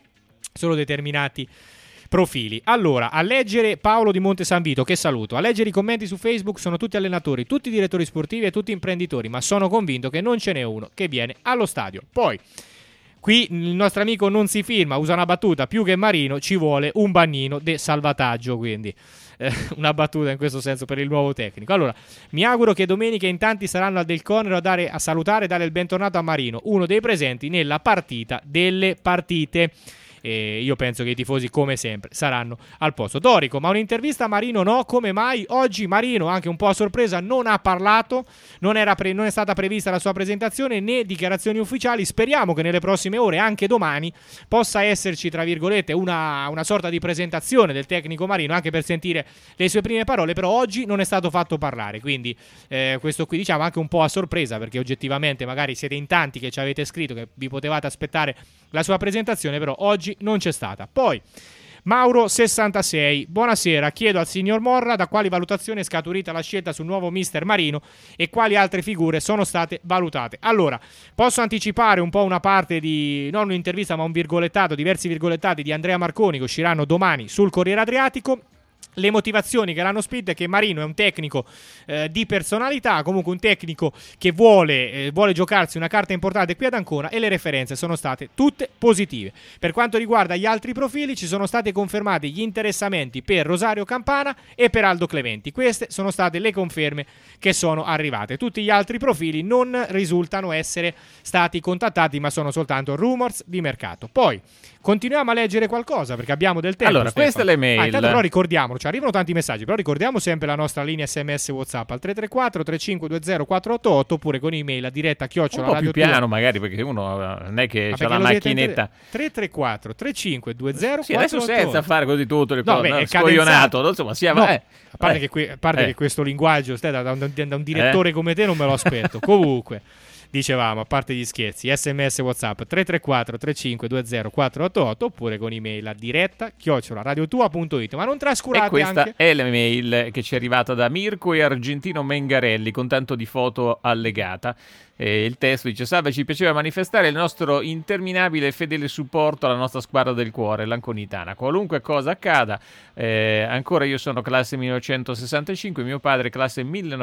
profili. Allora, a leggere Paolo di Monte San Vito, che saluto, a leggere i commenti su Facebook sono tutti allenatori, tutti direttori sportivi e tutti imprenditori, ma sono convinto che non ce n'è uno che viene allo stadio. Poi qui il nostro amico non si firma, usa una battuta: più che Marino ci vuole un bagnino de salvataggio, quindi una battuta in questo senso per il nuovo tecnico. Allora, mi auguro che domenica in tanti saranno al Del Conero a salutare e dare il bentornato a Marino, uno dei presenti nella partita delle partite. E io penso che i tifosi, come sempre, saranno al posto. Dorico, ma un'intervista a Marino no? Come mai? Oggi Marino, anche un po' a sorpresa, non ha parlato, non è stata prevista la sua presentazione né dichiarazioni ufficiali. Speriamo che nelle prossime ore, anche domani, possa esserci, tra virgolette, una sorta di presentazione del tecnico Marino, anche per sentire le sue prime parole, però oggi non è stato fatto parlare, quindi questo qui diciamo anche un po' a sorpresa, perché oggettivamente magari siete in tanti che ci avete scritto che vi potevate aspettare la sua presentazione, però oggi non c'è stata. Poi Mauro66, buonasera, chiedo al signor Morra da quali valutazioni è scaturita la scelta sul nuovo mister Marino e quali altre figure sono state valutate. Allora, posso anticipare un po' una parte di, non un'intervista ma un virgolettato, diversi virgolettati di Andrea Marconi che usciranno domani sul Corriere Adriatico. Le motivazioni che l'hanno spinta è che Marino è un tecnico di personalità, comunque un tecnico che vuole giocarsi una carta importante qui ad Ancona, e le referenze sono state tutte positive. Per quanto riguarda gli altri profili, ci sono stati confermati gli interessamenti per Rosario Campana e per Aldo Clementi. Queste sono state le conferme che sono arrivate. Tutti gli altri profili non risultano essere stati contattati, ma sono soltanto rumors di mercato. Poi continuiamo a leggere qualcosa perché abbiamo del tempo. Allora, queste le mail. Intanto però ricordiamolo, cioè arrivano tanti messaggi, però ricordiamo sempre la nostra linea SMS WhatsApp al 334 3520 488 oppure con email a diretta @ un po' più piano magari, perché uno non è che c'ha la macchinetta. 334 3520 sì, 488. adesso senza fare così tutto le cose, no, scoglionato, insomma, a parte che questo linguaggio da un direttore come te non me lo aspetto. Comunque dicevamo, a parte gli scherzi, SMS WhatsApp 334 3520 488 oppure con email a diretta @radiotua.it. Ma non trascurate e questa anche è l'email che ci è arrivata da Mirko e Argentino Mengarelli con tanto di foto allegata. Il testo dice: salve, ci piaceva manifestare il nostro interminabile e fedele supporto alla nostra squadra del cuore, l'Anconitana. Qualunque cosa accada, ancora io sono classe 1965, mio padre classe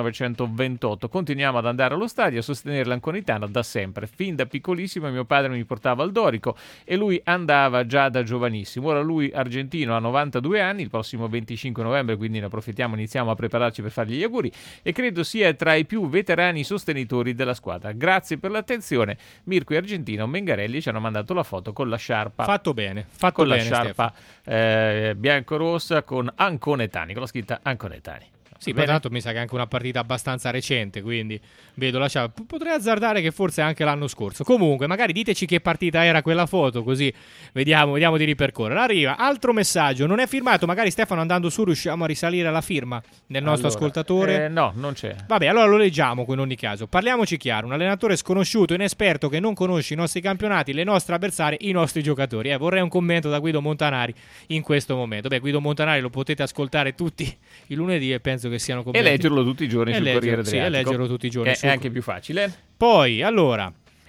1928. Continuiamo ad andare allo stadio a sostenere l'Anconitana da sempre. Fin da piccolissimo mio padre mi portava al Dorico e lui andava già da giovanissimo. Ora lui, Argentino, ha 92 anni, il prossimo 25 novembre, quindi ne approfittiamo, iniziamo a prepararci per fargli gli auguri, e credo sia tra i più veterani sostenitori della squadra. Grazie per l'attenzione. Mirko e Argentino Mengarelli ci hanno mandato la foto con la sciarpa. Fatto bene, con bene, la sciarpa bianco-rossa con Anconetani, con la scritta Anconetani. Sì, poi tanto mi sa che è anche una partita abbastanza recente, quindi vedo la sciarpa. Potrei azzardare che forse anche l'anno scorso. Comunque, magari diteci che partita era quella foto, così vediamo di ripercorrere. Arriva altro messaggio, non è firmato, magari Stefano andando su riusciamo a risalire alla firma del nostro ascoltatore. No, non c'è. Vabbè, allora lo leggiamo in ogni caso. Parliamoci chiaro, un allenatore sconosciuto, inesperto, che non conosce i nostri campionati, le nostre avversarie, i nostri giocatori. Vorrei un commento da Guido Montanari in questo momento. Beh, Guido Montanari lo potete ascoltare tutti i lunedì e penso che siano commenti. E leggerlo tutti i giorni sul Corriere Adriatico. Sì, e leggerlo tutti i giorni. È anche più facile. Poi, allora,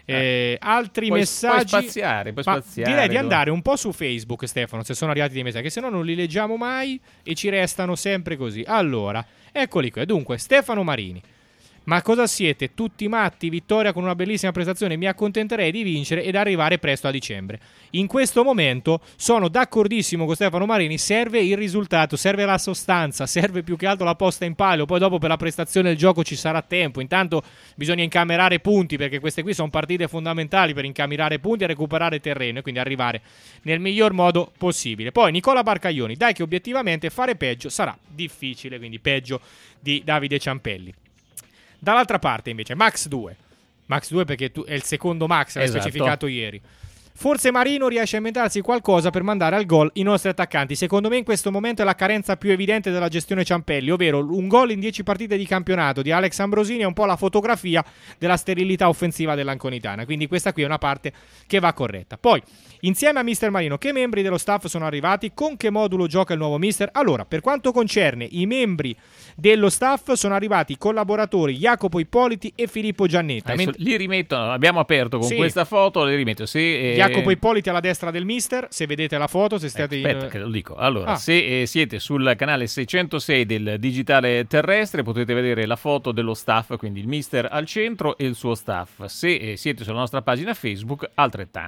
altri messaggi. Puoi spaziare. Direi di andare un po' su Facebook, Stefano, se sono arrivati dei messaggi, che se no non li leggiamo mai e ci restano sempre così. Allora, eccoli qui. Dunque, Stefano Marini. Ma cosa siete? Tutti matti? Vittoria con una bellissima prestazione. Mi accontenterei di vincere ed arrivare presto a dicembre. In questo momento sono d'accordissimo con Stefano Marini. Serve il risultato, serve la sostanza, serve più che altro la posta in palio. Poi dopo per la prestazione del gioco ci sarà tempo. Intanto bisogna incamerare punti, perché queste qui sono partite fondamentali per incamerare punti e recuperare terreno e quindi arrivare nel miglior modo possibile. Poi Nicola Barcaglioni, dai che obiettivamente fare peggio sarà difficile, quindi peggio di Davide Ciampelli. Dall'altra parte invece Max 2 perché è il secondo Max, l'hai specificato ieri. Forse Marino riesce a inventarsi qualcosa per mandare al gol i nostri attaccanti. Secondo me in questo momento è la carenza più evidente della gestione Ciampelli, ovvero un gol in 10 partite di campionato di Alex Ambrosini è un po' la fotografia della sterilità offensiva dell'Anconitana, quindi questa qui è una parte che va corretta. Poi, insieme a mister Marino, che membri dello staff sono arrivati? Con che modulo gioca il nuovo mister? Allora, per quanto concerne i membri dello staff, sono arrivati i collaboratori Jacopo Ippoliti e Filippo Giannetta. Li rimetto, abbiamo aperto con questa foto, li rimetto. Jacopo Ippoliti alla destra del mister, se vedete la foto, se state aspetta che lo dico. Allora, se siete sul canale 606 del Digitale Terrestre potete vedere la foto dello staff, quindi il mister al centro e il suo staff. Se siete sulla nostra pagina Facebook, altrettanto.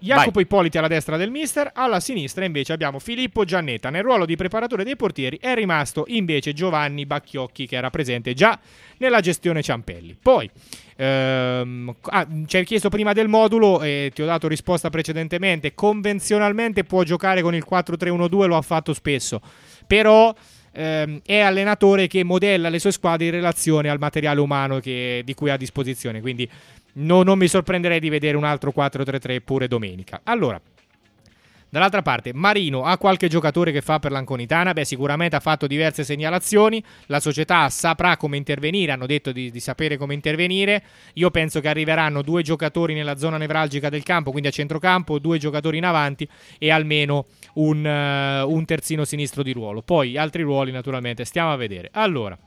Jacopo Ippoliti alla destra del mister, alla sinistra invece abbiamo Filippo Giannetta. Nel ruolo di preparatore dei portieri è rimasto invece Giovanni Bacchiocchi, che era presente già nella gestione Ciampelli. Poi ci hai chiesto prima del modulo e ti ho dato risposta precedentemente. Convenzionalmente può giocare con il 4-3-1-2, lo ha fatto spesso, però è allenatore che modella le sue squadre in relazione al materiale umano di cui ha a disposizione, quindi non mi sorprenderei di vedere un altro 4-3-3 pure domenica. Allora, dall'altra parte, Marino ha qualche giocatore che fa per l'Anconitana? Beh, sicuramente ha fatto diverse segnalazioni, la società saprà come intervenire, hanno detto di sapere come intervenire. Io penso che arriveranno 2 giocatori nella zona nevralgica del campo, quindi a centrocampo, 2 giocatori in avanti e almeno un terzino sinistro di ruolo. Poi altri ruoli naturalmente stiamo a vedere. Allora,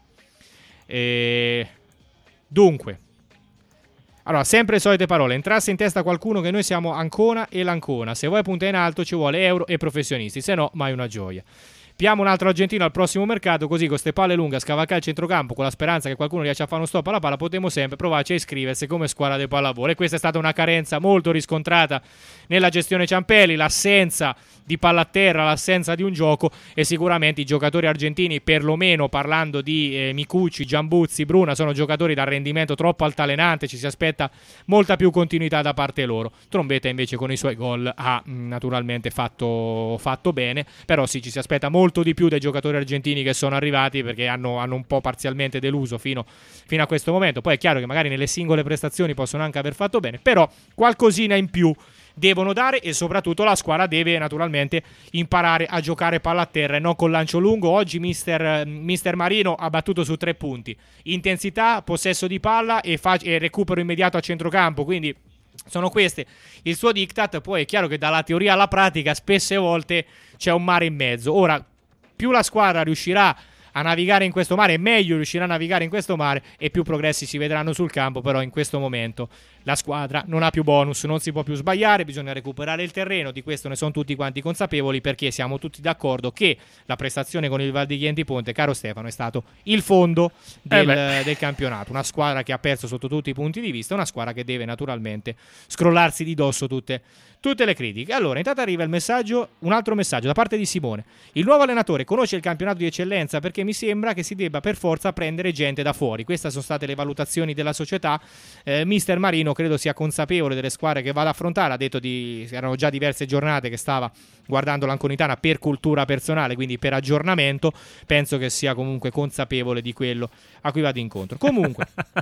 dunque, sempre le solite parole. Entrasse in testa qualcuno che noi siamo Ancona e l'Ancona. Se vuoi punta in alto ci vuole euro e professionisti, se no mai una gioia. Piamo un altro argentino al prossimo mercato, così con ste palle lunghe a scavalcare il centrocampo, con la speranza che qualcuno riesca a fare uno stop alla palla, potremo sempre provarci a iscriversi come squadra del pallavolo. E questa è stata una carenza molto riscontrata nella gestione Ciampelli, l'assenza di palla a terra, l'assenza di un gioco, e sicuramente i giocatori argentini, perlomeno parlando di Micucci, Giambuzzi, Bruna, sono giocatori dal rendimento troppo altalenante, ci si aspetta molta più continuità da parte loro. Trombetta invece con i suoi gol ha naturalmente fatto bene, però sì, ci si aspetta molto di più dai giocatori argentini che sono arrivati, perché hanno un po' parzialmente deluso fino a questo momento. Poi è chiaro che magari nelle singole prestazioni possono anche aver fatto bene, però qualcosina in più devono dare, e soprattutto la squadra deve naturalmente imparare a giocare palla a terra e non col lancio lungo. Oggi mister Marino ha battuto su 3 punti: intensità, possesso di palla e recupero immediato a centrocampo, quindi sono queste il suo diktat. Poi è chiaro che dalla teoria alla pratica spesse volte c'è un mare in mezzo. Ora, più la squadra riuscirà a navigare in questo mare, meglio riuscirà a navigare in questo mare e più progressi si vedranno sul campo. Però in questo momento la squadra non ha più bonus, non si può più sbagliare, bisogna recuperare il terreno, di questo ne sono tutti quanti consapevoli, perché siamo tutti d'accordo che la prestazione con il Val di Chieti Ponte, caro Stefano, è stato il fondo del campionato. Una squadra che ha perso sotto tutti i punti di vista, una squadra che deve naturalmente scrollarsi di dosso tutte le critiche. Allora, intanto arriva un altro messaggio da parte di Simone. Il nuovo allenatore conosce il campionato di eccellenza, perché mi sembra che si debba per forza prendere gente da fuori. Queste sono state le valutazioni della società. Mister Marino credo sia consapevole delle squadre che va ad affrontare, ha detto erano già diverse giornate che stava guardando l'Anconitana per cultura personale, quindi per aggiornamento. Penso che sia comunque consapevole di quello a cui vado incontro. Comunque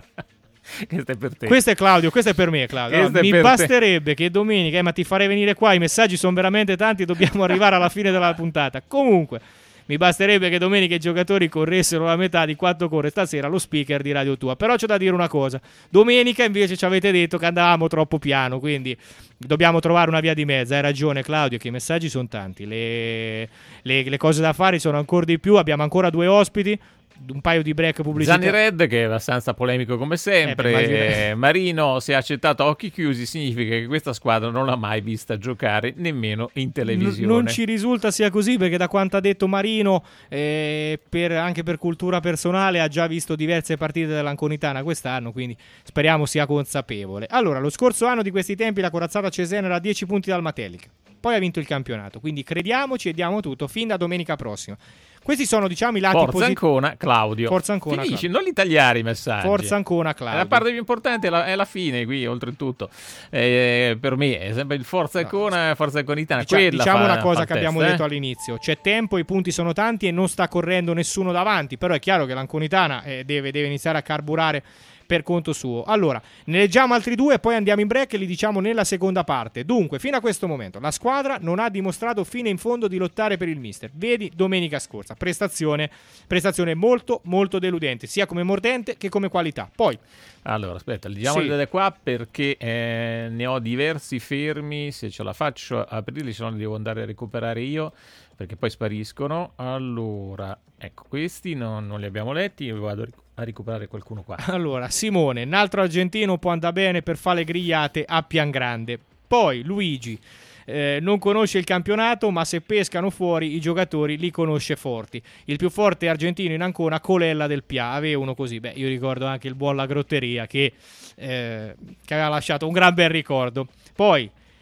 questo è per te. Questo è Claudio, questo è per me, Claudio. Mi basterebbe che domenica, ma ti farei venire qua, i messaggi sono veramente tanti, dobbiamo arrivare alla fine della puntata. Comunque, mi basterebbe che domenica i giocatori corressero la metà di quanto corre stasera lo speaker di Radio Tua. Però c'è da dire una cosa: domenica invece ci avete detto che andavamo troppo piano, quindi dobbiamo trovare una via di mezzo. Hai ragione Claudio, che i messaggi sono tanti, le cose da fare sono ancora di più. Abbiamo ancora 2 ospiti, un paio di break pubblicitari. Gianni Red, che è abbastanza polemico come sempre. Marino, se ha accettato a occhi chiusi, significa che questa squadra non l'ha mai vista giocare nemmeno in televisione. Non ci risulta sia così, perché da quanto ha detto Marino, anche per cultura personale, ha già visto diverse partite dell'Anconitana quest'anno, quindi speriamo sia consapevole. Allora, lo scorso anno di questi tempi la corazzata Cesena era a 10 punti dal Matelica, poi ha vinto il campionato, quindi crediamoci e diamo tutto fin da domenica prossima. Questi sono, diciamo, i lati positivi. Forza Ancona, Claudio. Forza Ancona, Finisci, Claudio. non li tagliare i messaggi. Forza Ancona, Claudio. La parte più importante è la fine, qui, oltretutto. Per me è sempre il Forza Ancona, Forza Anconitana. Diciamo una cosa che abbiamo detto all'inizio: c'è tempo, i punti sono tanti e non sta correndo nessuno davanti. Però è chiaro che l'Anconitana deve iniziare a carburare per conto suo. Allora, ne leggiamo altri 2 e poi andiamo in break e li diciamo nella seconda parte. Dunque, fino a questo momento la squadra non ha dimostrato fino in fondo di lottare per il mister. Vedi domenica scorsa, prestazione molto molto deludente, sia come mordente che come qualità. Poi allora, aspetta, leggiamoli da qua, perché ne ho diversi fermi. Se ce la faccio a aprirli, se no li devo andare a recuperare io, perché poi spariscono. Allora, ecco, questi non li abbiamo letti, io vado a recuperare qualcuno qua. Allora, Simone, un altro argentino può andare bene per fare le grigliate a Piangrande. Poi Luigi, non conosce il campionato, ma se pescano fuori i giocatori li conosce forti. Il più forte argentino in Ancona, Colella del Pia, aveva uno così. Beh, io ricordo anche il buon La Grotteria che aveva lasciato un gran bel ricordo. Poi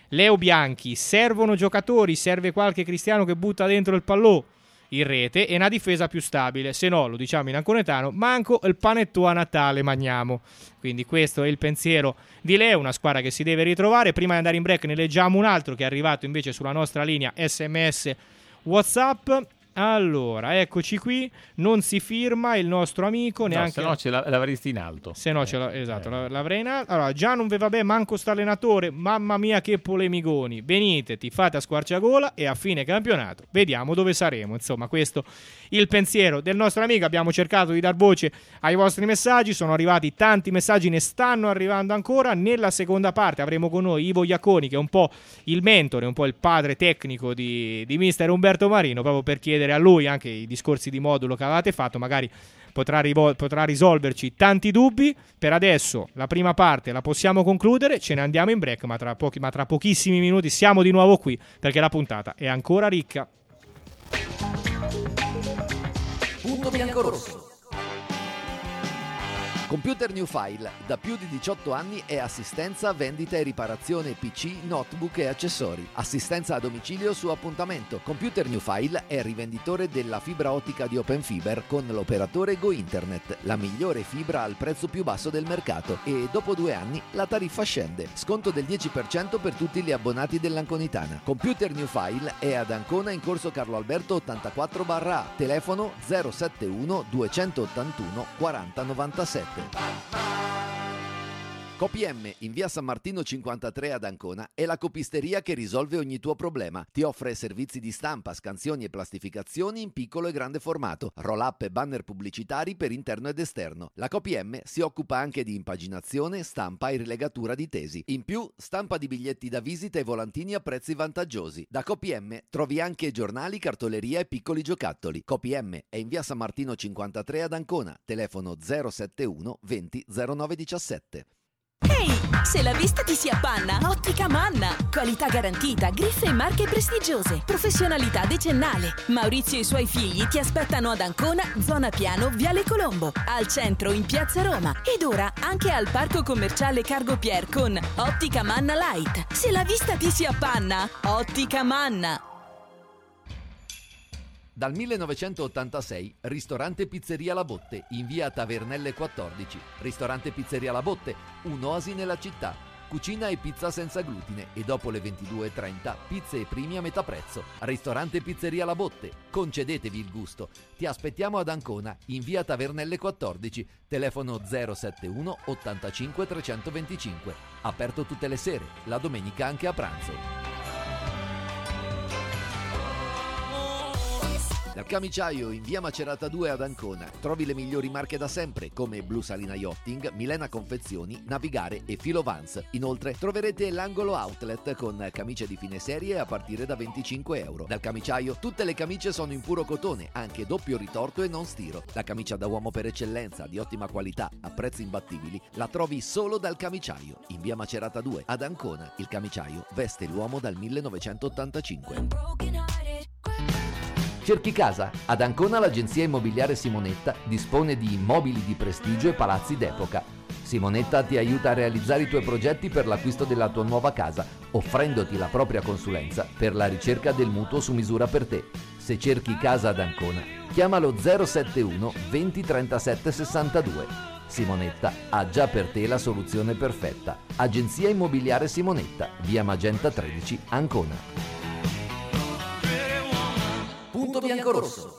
Leo Bianchi, servono giocatori, serve qualche cristiano che butta dentro il pallò in rete e una difesa più stabile, se no, lo diciamo in anconetano, manco il panettone a Natale magniamo. Quindi questo è il pensiero di Leo, una squadra che si deve ritrovare. Prima di andare in break ne leggiamo un altro che è arrivato invece sulla nostra linea SMS WhatsApp. Allora, eccoci qui, non si firma il nostro amico neanche... No, se no l'avresti in alto. Se no esatto, l'avrei in alto. Allora, già non ve va bene manco st'allenatore, mamma mia che polemiconi. Venite, ti fate a squarciagola e a fine campionato vediamo dove saremo. Insomma, questo il pensiero del nostro amico. Abbiamo cercato di dar voce ai vostri messaggi, sono arrivati tanti messaggi, ne stanno arrivando ancora. Nella seconda parte avremo con noi Ivo Iaconi, che è un po' il mentore, un po' il padre tecnico di mister Umberto Marino, proprio per chiedere a lui anche i discorsi di modulo che avevate fatto, magari potrà risolverci tanti dubbi. Per adesso la prima parte la possiamo concludere, ce ne andiamo in break, ma tra pochissimi minuti siamo di nuovo qui perché la puntata è ancora ricca. Punto bianco-rosso. Computer New File, da più di 18 anni è assistenza, vendita e riparazione PC, notebook e accessori. Assistenza a domicilio su appuntamento. Computer New File è rivenditore della fibra ottica di Open Fiber con l'operatore Go Internet, la migliore fibra al prezzo più basso del mercato, e dopo 2 anni la tariffa scende. Sconto del 10% per tutti gli abbonati dell'Anconitana. Computer New File è ad Ancona in corso Carlo Alberto 84/A, telefono 071 281 4097. CopiM in via San Martino 53 ad Ancona è la copisteria che risolve ogni tuo problema. Ti offre servizi di stampa, scansioni e plastificazioni in piccolo e grande formato, roll-up e banner pubblicitari per interno ed esterno. La CopiM si occupa anche di impaginazione, stampa e rilegatura di tesi. In più, stampa di biglietti da visita e volantini a prezzi vantaggiosi. Da CopiM trovi anche giornali, cartoleria e piccoli giocattoli. CopiM è in via San Martino 53 ad Ancona, telefono 071 20 09 17. Ehi, se la vista ti si appanna, Ottica Manna. Qualità garantita, griffe e marche prestigiose, professionalità decennale. Maurizio e i suoi figli ti aspettano ad Ancona, zona Piano, Viale Colombo, al centro in Piazza Roma ed ora anche al parco commerciale Cargo Pier con Ottica Manna Light. Se la vista ti si appanna, Ottica Manna. Dal 1986, ristorante Pizzeria La Botte, in via Tavernelle 14. Ristorante Pizzeria La Botte, un'oasi nella città. Cucina e pizza senza glutine e dopo le 22:30 pizze e primi a metà prezzo. Ristorante Pizzeria La Botte, concedetevi il gusto. Ti aspettiamo ad Ancona, in via Tavernelle 14, telefono 071 85 325. Aperto tutte le sere, la domenica anche a pranzo. Dal Camiciaio in via Macerata 2 ad Ancona trovi le migliori marche da sempre come Blu Salina Yachting, Milena Confezioni, Navigare e Filo Vans. Inoltre troverete l'angolo outlet con camicie di fine serie a partire da €25. Dal Camiciaio tutte le camicie sono in puro cotone, anche doppio ritorto e non stiro. La camicia da uomo per eccellenza, di ottima qualità, a prezzi imbattibili, la trovi solo dal Camiciaio in via Macerata 2 ad Ancona. Il Camiciaio veste l'uomo dal 1985. Cerchi casa? Ad Ancona l'agenzia immobiliare Simonetta dispone di immobili di prestigio e palazzi d'epoca. Simonetta ti aiuta a realizzare i tuoi progetti per l'acquisto della tua nuova casa, offrendoti la propria consulenza per la ricerca del mutuo su misura per te. Se cerchi casa ad Ancona, chiamalo 071 20 37 62. Simonetta ha già per te la soluzione perfetta. Agenzia immobiliare Simonetta, via Magenta 13, Ancona. Punto bianco-rosso.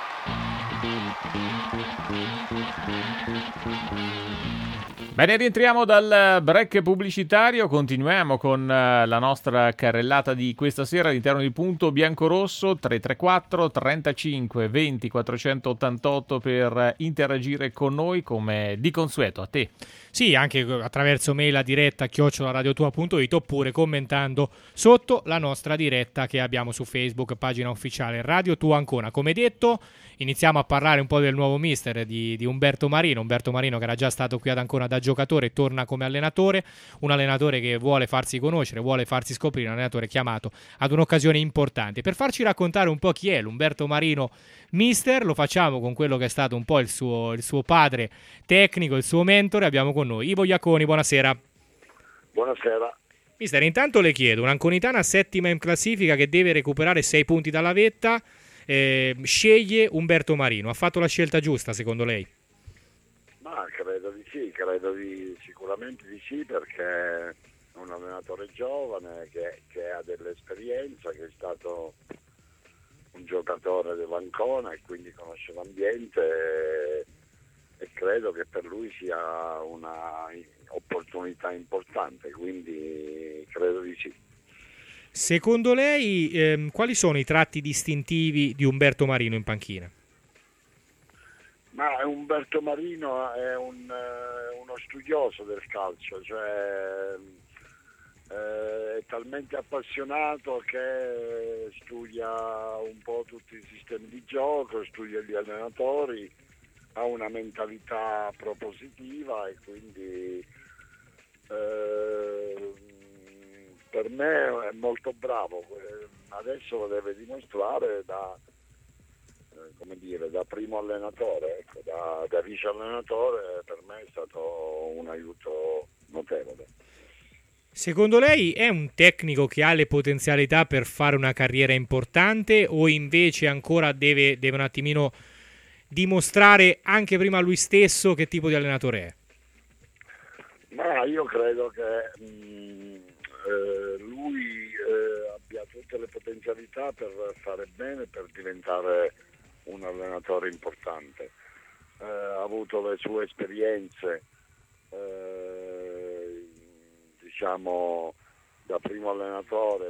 Bene, rientriamo dal break pubblicitario, continuiamo con la nostra carrellata di questa sera all'interno di Punto Bianco-Rosso. 334 35 20 488 per interagire con noi come di consueto. A te. Sì, anche attraverso mail a diretta @radiotua.it oppure commentando sotto la nostra diretta che abbiamo su Facebook, pagina ufficiale Radio Tua Ancona. Come detto, iniziamo a parlare un po' del nuovo mister di Umberto Marino. Umberto Marino, che era già stato qui ad Ancona da giocatore, torna come allenatore, un allenatore che vuole farsi conoscere, vuole farsi scoprire, un allenatore chiamato ad un'occasione importante. Per farci raccontare un po' chi è l'Umberto Marino mister, lo facciamo con quello che è stato un po' il suo padre tecnico, il suo mentore. Abbiamo con noi Ivo Iaconi, buonasera. Buonasera. Mister, intanto le chiedo, un'Anconitana settima in classifica che deve recuperare 6 punti dalla vetta, sceglie Umberto Marino. Ha fatto la scelta giusta, secondo lei? Ma credo sicuramente di sì, perché è un allenatore giovane che ha dell'esperienza, che è stato un giocatore dell'Ancona e quindi conosce l'ambiente e credo che per lui sia una opportunità importante, quindi credo di sì. Secondo lei quali sono i tratti distintivi di Umberto Marino in panchina? Ma Umberto Marino è uno studioso del calcio, cioè è talmente appassionato che studia un po' tutti i sistemi di gioco, studia gli allenatori, ha una mentalità propositiva e quindi per me è molto bravo. Adesso lo deve dimostrare da primo allenatore, ecco, da vice allenatore per me è stato un aiuto notevole. Secondo lei è un tecnico che ha le potenzialità per fare una carriera importante o invece ancora deve un attimino dimostrare anche prima lui stesso che tipo di allenatore è? Ma io credo che lui abbia tutte le potenzialità per fare bene, per diventare un allenatore importante. Ha avuto le sue esperienze diciamo da primo allenatore,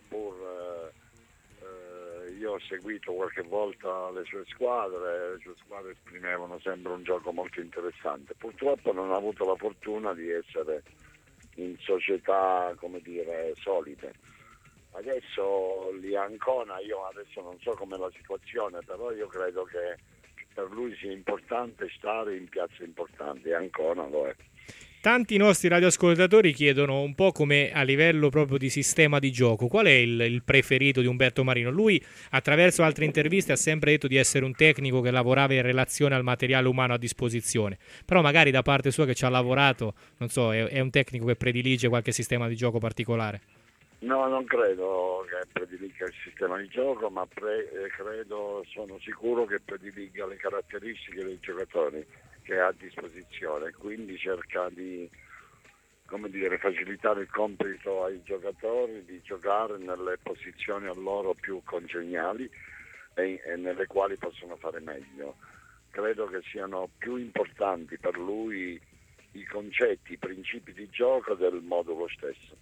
io ho seguito qualche volta le sue squadre esprimevano sempre un gioco molto interessante. Purtroppo non ha avuto la fortuna di essere in società, solide. Adesso lì a Ancona, io adesso non so com'è la situazione, però io credo che per lui sia importante stare in piazze importanti, e Ancona lo è. Tanti nostri radioascoltatori chiedono un po' come a livello proprio di sistema di gioco, qual è il preferito di Umberto Marino? Lui attraverso altre interviste ha sempre detto di essere un tecnico che lavorava in relazione al materiale umano a disposizione, però magari da parte sua che ci ha lavorato, non so, è un tecnico che predilige qualche sistema di gioco particolare? No, non credo che prediliga il sistema di gioco, ma sono sicuro che prediliga le caratteristiche dei giocatori che ha a disposizione, quindi cerca di facilitare il compito ai giocatori di giocare nelle posizioni a loro più congeniali e nelle quali possono fare meglio. Credo che siano più importanti per lui i concetti, i principi di gioco del modulo stesso.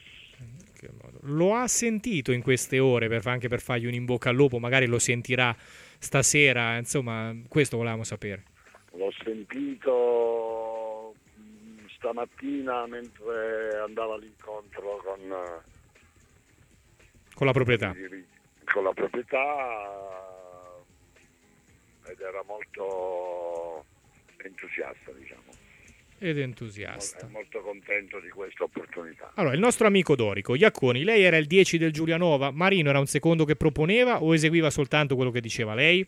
Lo ha sentito in queste ore anche per fargli un in bocca al lupo, magari lo sentirà stasera, insomma, questo volevamo sapere. L'ho sentito stamattina mentre andava all'incontro con la proprietà. Con la proprietà ed era molto entusiasta, diciamo. Ed entusiasta. È molto contento di questa opportunità. Allora, il nostro amico Dorico, Iacconi, lei era il 10 del Giulianova, Marino era un secondo che proponeva o eseguiva soltanto quello che diceva lei?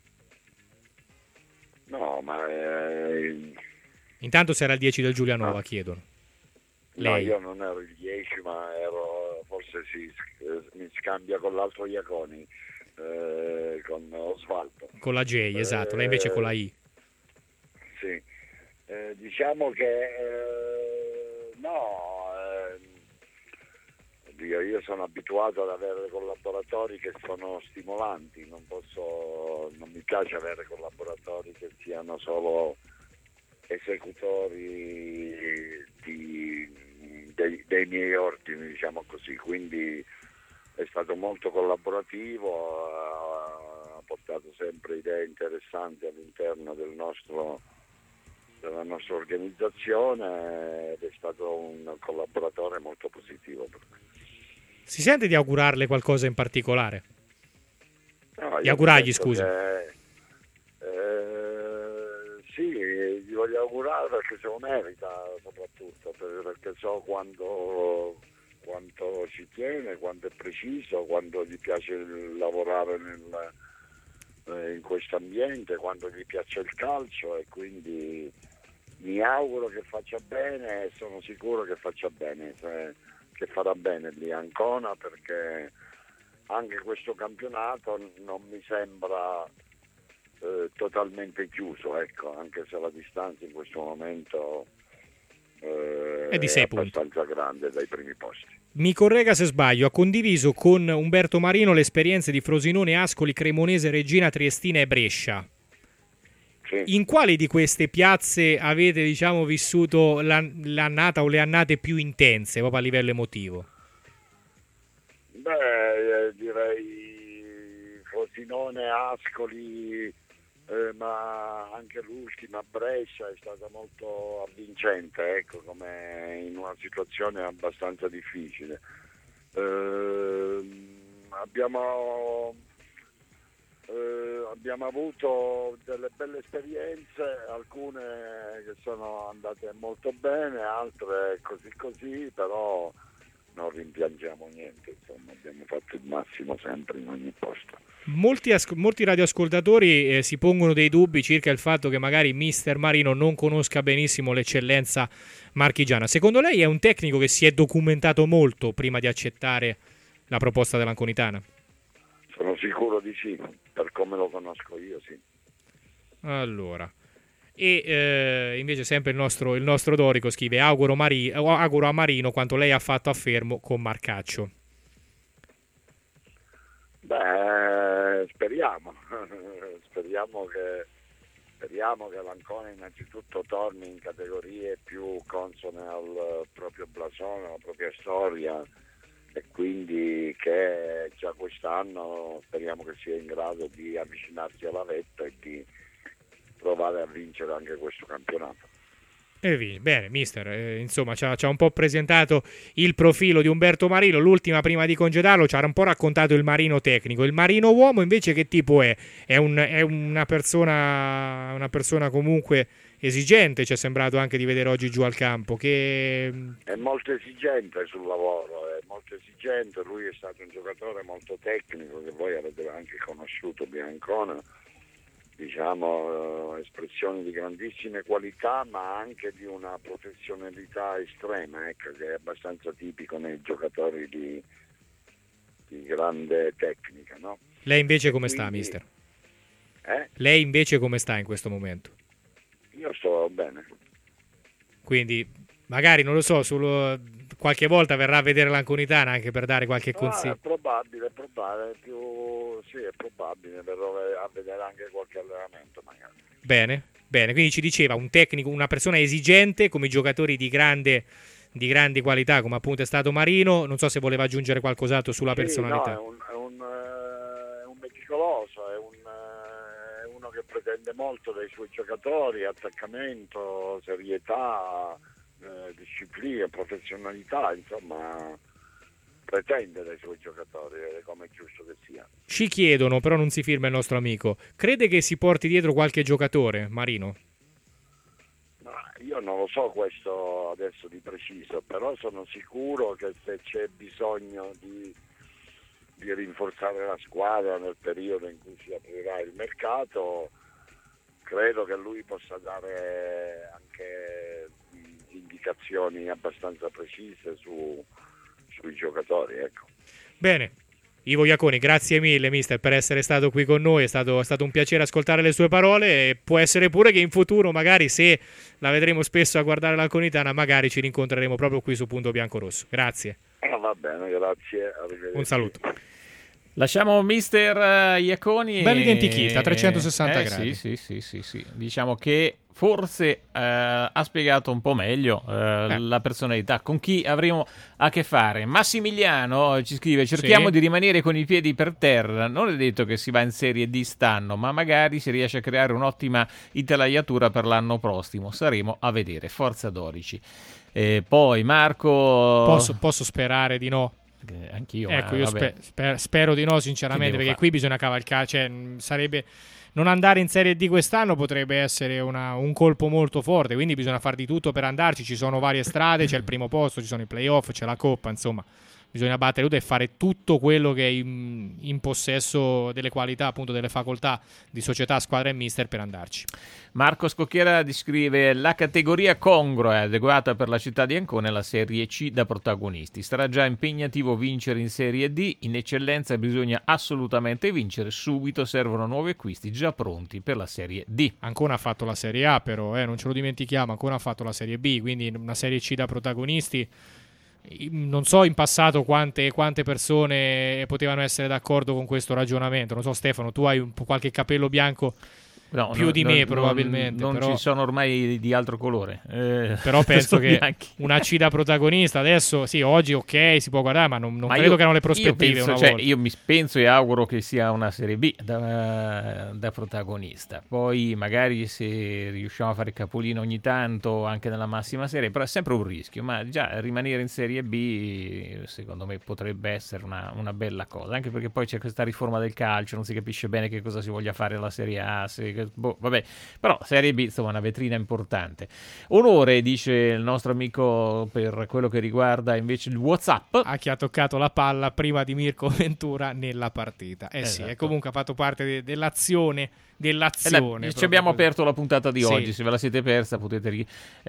No, ma intanto se era il 10 del Giulianova, chiedono. Lei. No, io non ero il 10, ma forse mi scambia con l'altro Iaconi, con Osvaldo. Con la J, esatto, lei invece con la I. Sì, diciamo che io sono abituato ad avere collaboratori che sono stimolanti, non mi piace avere collaboratori che siano solo esecutori dei miei ordini, diciamo così, quindi è stato molto collaborativo, ha portato sempre idee interessanti all'interno della nostra organizzazione ed è stato un collaboratore molto positivo per me. Si sente di augurarle qualcosa in particolare? No, di augurargli, scusi. Sì, gli voglio augurare perché se lo merita, soprattutto perché so quanto ci tiene, quanto è preciso, quanto gli piace lavorare in questo ambiente, quanto gli piace il calcio e quindi mi auguro che faccia bene e sono sicuro che faccia bene. farà bene lì a Ancona, perché anche questo campionato non mi sembra totalmente chiuso, ecco, anche se la distanza in questo momento è di 6 punti, abbastanza grande dai primi posti. Mi corregga se sbaglio, ha condiviso con Umberto Marino le esperienze di Frosinone, Ascoli, Cremonese, Reggina, Triestina e Brescia. Sì. In quali di queste piazze avete, diciamo, vissuto l'annata o le annate più intense, proprio a livello emotivo? Beh, direi Frosinone, Ascoli, ma anche l'ultima Brescia è stata molto avvincente, ecco, come in una situazione abbastanza difficile. Abbiamo avuto delle belle esperienze, alcune che sono andate molto bene, altre così, però non rimpiangiamo niente, insomma, abbiamo fatto il massimo sempre in ogni posto. Molti radioascoltatori si pongono dei dubbi circa il fatto che magari mister Marino non conosca benissimo l'eccellenza marchigiana. Secondo lei è un tecnico che si è documentato molto prima di accettare la proposta dell'Anconitana? Sono sicuro di sì, per come lo conosco io, sì. Allora, e invece sempre il nostro Dorico scrive: auguro a Marino quanto lei ha fatto a Fermo con Marcaccio. Beh, speriamo che l'Ancona innanzitutto torni in categorie più consone al proprio blasone, alla propria storia, e quindi che già quest'anno speriamo che sia in grado di avvicinarsi alla vetta e di provare a vincere anche questo campionato. Bene, mister, insomma ci ha un po' presentato il profilo di Umberto Marino. L'ultima, prima di congedarlo, ci ha un po' raccontato il Marino tecnico. Il Marino uomo invece che tipo è? È una persona comunque esigente, ci è sembrato anche di vedere oggi giù al campo, che è molto esigente sul lavoro, è molto esigente. Lui è stato un giocatore molto tecnico, che voi avete anche conosciuto a Ancona, diciamo, espressioni di grandissime qualità, ma anche di una professionalità estrema, ecco, che è abbastanza tipico nei giocatori di grande tecnica, no? Lei invece come sta, mister? Lei invece come sta in questo momento? Io sto bene. Quindi magari, non lo so, qualche volta verrà a vedere l'Anconitana anche per dare qualche consiglio. È probabile, è probabile, verrò a vedere anche qualche allenamento magari. Bene, quindi ci diceva un tecnico, una persona esigente, come i giocatori di grandi qualità, come appunto è stato Marino. Non so se voleva aggiungere qualcos'altro sulla personalità. No, è un meticoloso, è uno che pretende molto dai suoi giocatori: attaccamento, serietà, disciplina, professionalità, insomma, pretende dai suoi giocatori, come è giusto che sia. Ci chiedono, però non si firma il nostro amico, crede che si porti dietro qualche giocatore, Marino? Ma io non lo so questo adesso di preciso, però sono sicuro che se c'è bisogno di rinforzare la squadra nel periodo in cui si aprirà il mercato, credo che lui possa dare anche indicazioni abbastanza precise sui giocatori, ecco. Bene, Ivo Iaconi, grazie mille mister per essere stato qui con noi, è stato un piacere ascoltare le sue parole, e può essere pure che in futuro, magari se la vedremo spesso a guardare l'Anconitana, magari ci rincontreremo proprio qui su Punto Biancorosso. Grazie. Va bene, grazie, arrivederci. Un saluto. Lasciamo mister Iaconi. Bello identichista, 360 gradi. Sì. Diciamo che forse ha spiegato un po' meglio la personalità, con chi avremo a che fare. Massimiliano ci scrive: cerchiamo di rimanere con i piedi per terra, non è detto che si va in Serie D stanno, ma magari si riesce a creare un'ottima intelaiatura per l'anno prossimo, saremo a vedere. Forza Dorici. Poi Marco, posso sperare di no? Anch'io. Ecco, io spero di no, sinceramente, perché qui bisogna cavalcare, cioè sarebbe non andare in Serie D quest'anno potrebbe essere un colpo molto forte, quindi bisogna fare di tutto per andarci. Ci sono varie strade, c'è il primo posto, ci sono i playoff, c'è la Coppa, insomma bisogna battere tutto e fare tutto quello che è in possesso delle qualità, appunto delle facoltà di società, squadra e mister per andarci. Marco Scocchiera descrive la categoria congrua e adeguata per la città di Ancona e la Serie C da protagonisti. Sarà già impegnativo vincere in Serie D, in eccellenza bisogna assolutamente vincere, subito servono nuovi acquisti già pronti per la Serie D. Ancona ha fatto la Serie A però, non ce lo dimentichiamo, Ancona ha fatto la Serie B, quindi una Serie C da protagonisti. Non so in passato quante persone potevano essere d'accordo con questo ragionamento, non so Stefano, tu hai qualche capello bianco più di me probabilmente. Non però, ci sono ormai di altro colore. Però penso che bianchi. una C da protagonista adesso, sì, oggi ok, si può guardare, ma non credo che erano le prospettive. Io mi penso e auguro che sia una Serie B da protagonista. Poi magari se riusciamo a fare capolino ogni tanto anche nella massima serie, però è sempre un rischio. Ma già rimanere in Serie B secondo me potrebbe essere una bella cosa, anche perché poi c'è questa riforma del calcio, non si capisce bene che cosa si voglia fare alla Serie A. Vabbè, però Serie B insomma una vetrina importante. Onore, dice il nostro amico, per quello che riguarda invece il WhatsApp, a chi ha toccato la palla prima di Mirko Ventura nella partita. Sì, e comunque ha fatto parte dell'azione. Ci abbiamo aperto la puntata di oggi, se ve la siete persa potete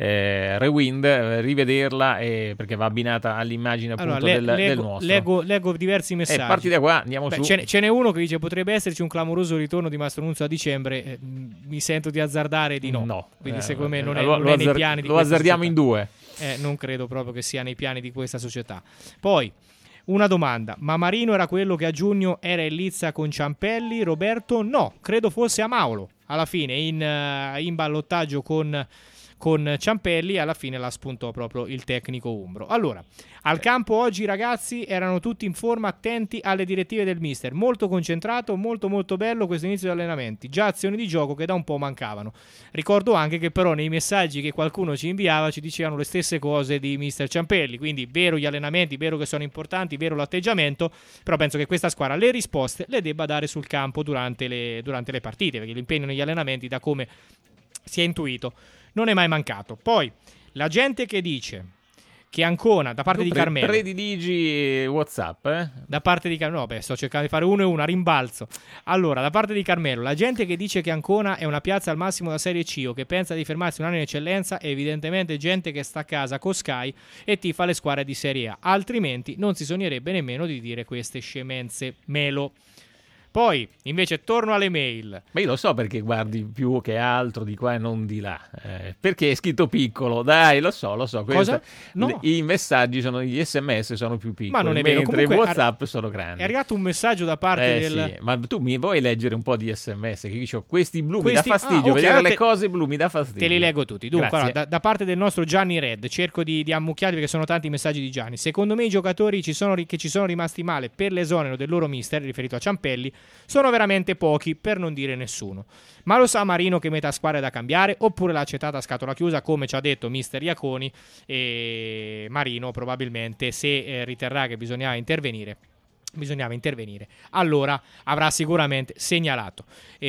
rewind, rivederla, perché va abbinata all'immagine appunto del nostro. Leggo diversi messaggi. Parti da qua, andiamo su. Ce n'è uno che dice potrebbe esserci un clamoroso ritorno di Mastro Nunzio a dicembre, mi sento di azzardare di no. Quindi secondo me non è nei piani di lo azzardiamo in due. Non credo proprio che sia nei piani di questa società. Poi una domanda, ma Marino era quello che a giugno era in lizza con Ciampelli? Roberto no, credo fosse Amaolo alla fine in ballottaggio con Ciampelli, alla fine la spuntò proprio il tecnico umbro. Allora, al campo oggi i ragazzi erano tutti in forma, attenti alle direttive del mister, molto concentrato, molto molto bello questo inizio di allenamenti, già azioni di gioco che da un po' mancavano. Ricordo anche che però nei messaggi che qualcuno ci inviava ci dicevano le stesse cose di mister Ciampelli, quindi vero gli allenamenti, vero che sono importanti, vero l'atteggiamento, però penso che questa squadra le risposte le debba dare sul campo durante le partite, perché l'impegno negli allenamenti, da come si è intuito, non è mai mancato. Poi la gente che dice che Ancona, da parte di Carmelo, prediligi WhatsApp, da parte di Carmelo, sto cercando di fare uno e uno a rimbalzo. Allora, da parte di Carmelo, la gente che dice che Ancona è una piazza al massimo da Serie C o che pensa di fermarsi un anno in eccellenza è evidentemente gente che sta a casa con Sky e tifa le squadre di Serie A, altrimenti non si sognerebbe nemmeno di dire queste scemenze. Melo. Poi, invece, torno alle mail. Ma io lo so perché guardi più che altro di qua e non di là. Perché è scritto piccolo, dai, lo so. Cosa? No. I messaggi gli SMS sono più piccoli, ma non è vero. Mentre i WhatsApp sono grandi. È arrivato un messaggio da parte del... Sì, ma tu mi vuoi leggere un po' di SMS? Che dicevo, questi blu mi dà fastidio, vedere le cose blu mi dà fastidio. Te li leggo tutti. Dunque, allora, da parte del nostro Gianni Red, cerco di ammucchiarli perché sono tanti i messaggi di Gianni. Secondo me i giocatori che ci sono rimasti male per l'esonero del loro mister, riferito a Ciampelli, sono veramente pochi, per non dire nessuno. Ma lo sa Marino che metà squadra è da cambiare, oppure l'ha accettata a scatola chiusa, come ci ha detto mister Iaconi, e Marino probabilmente, se riterrà che bisognava intervenire, allora avrà sicuramente segnalato.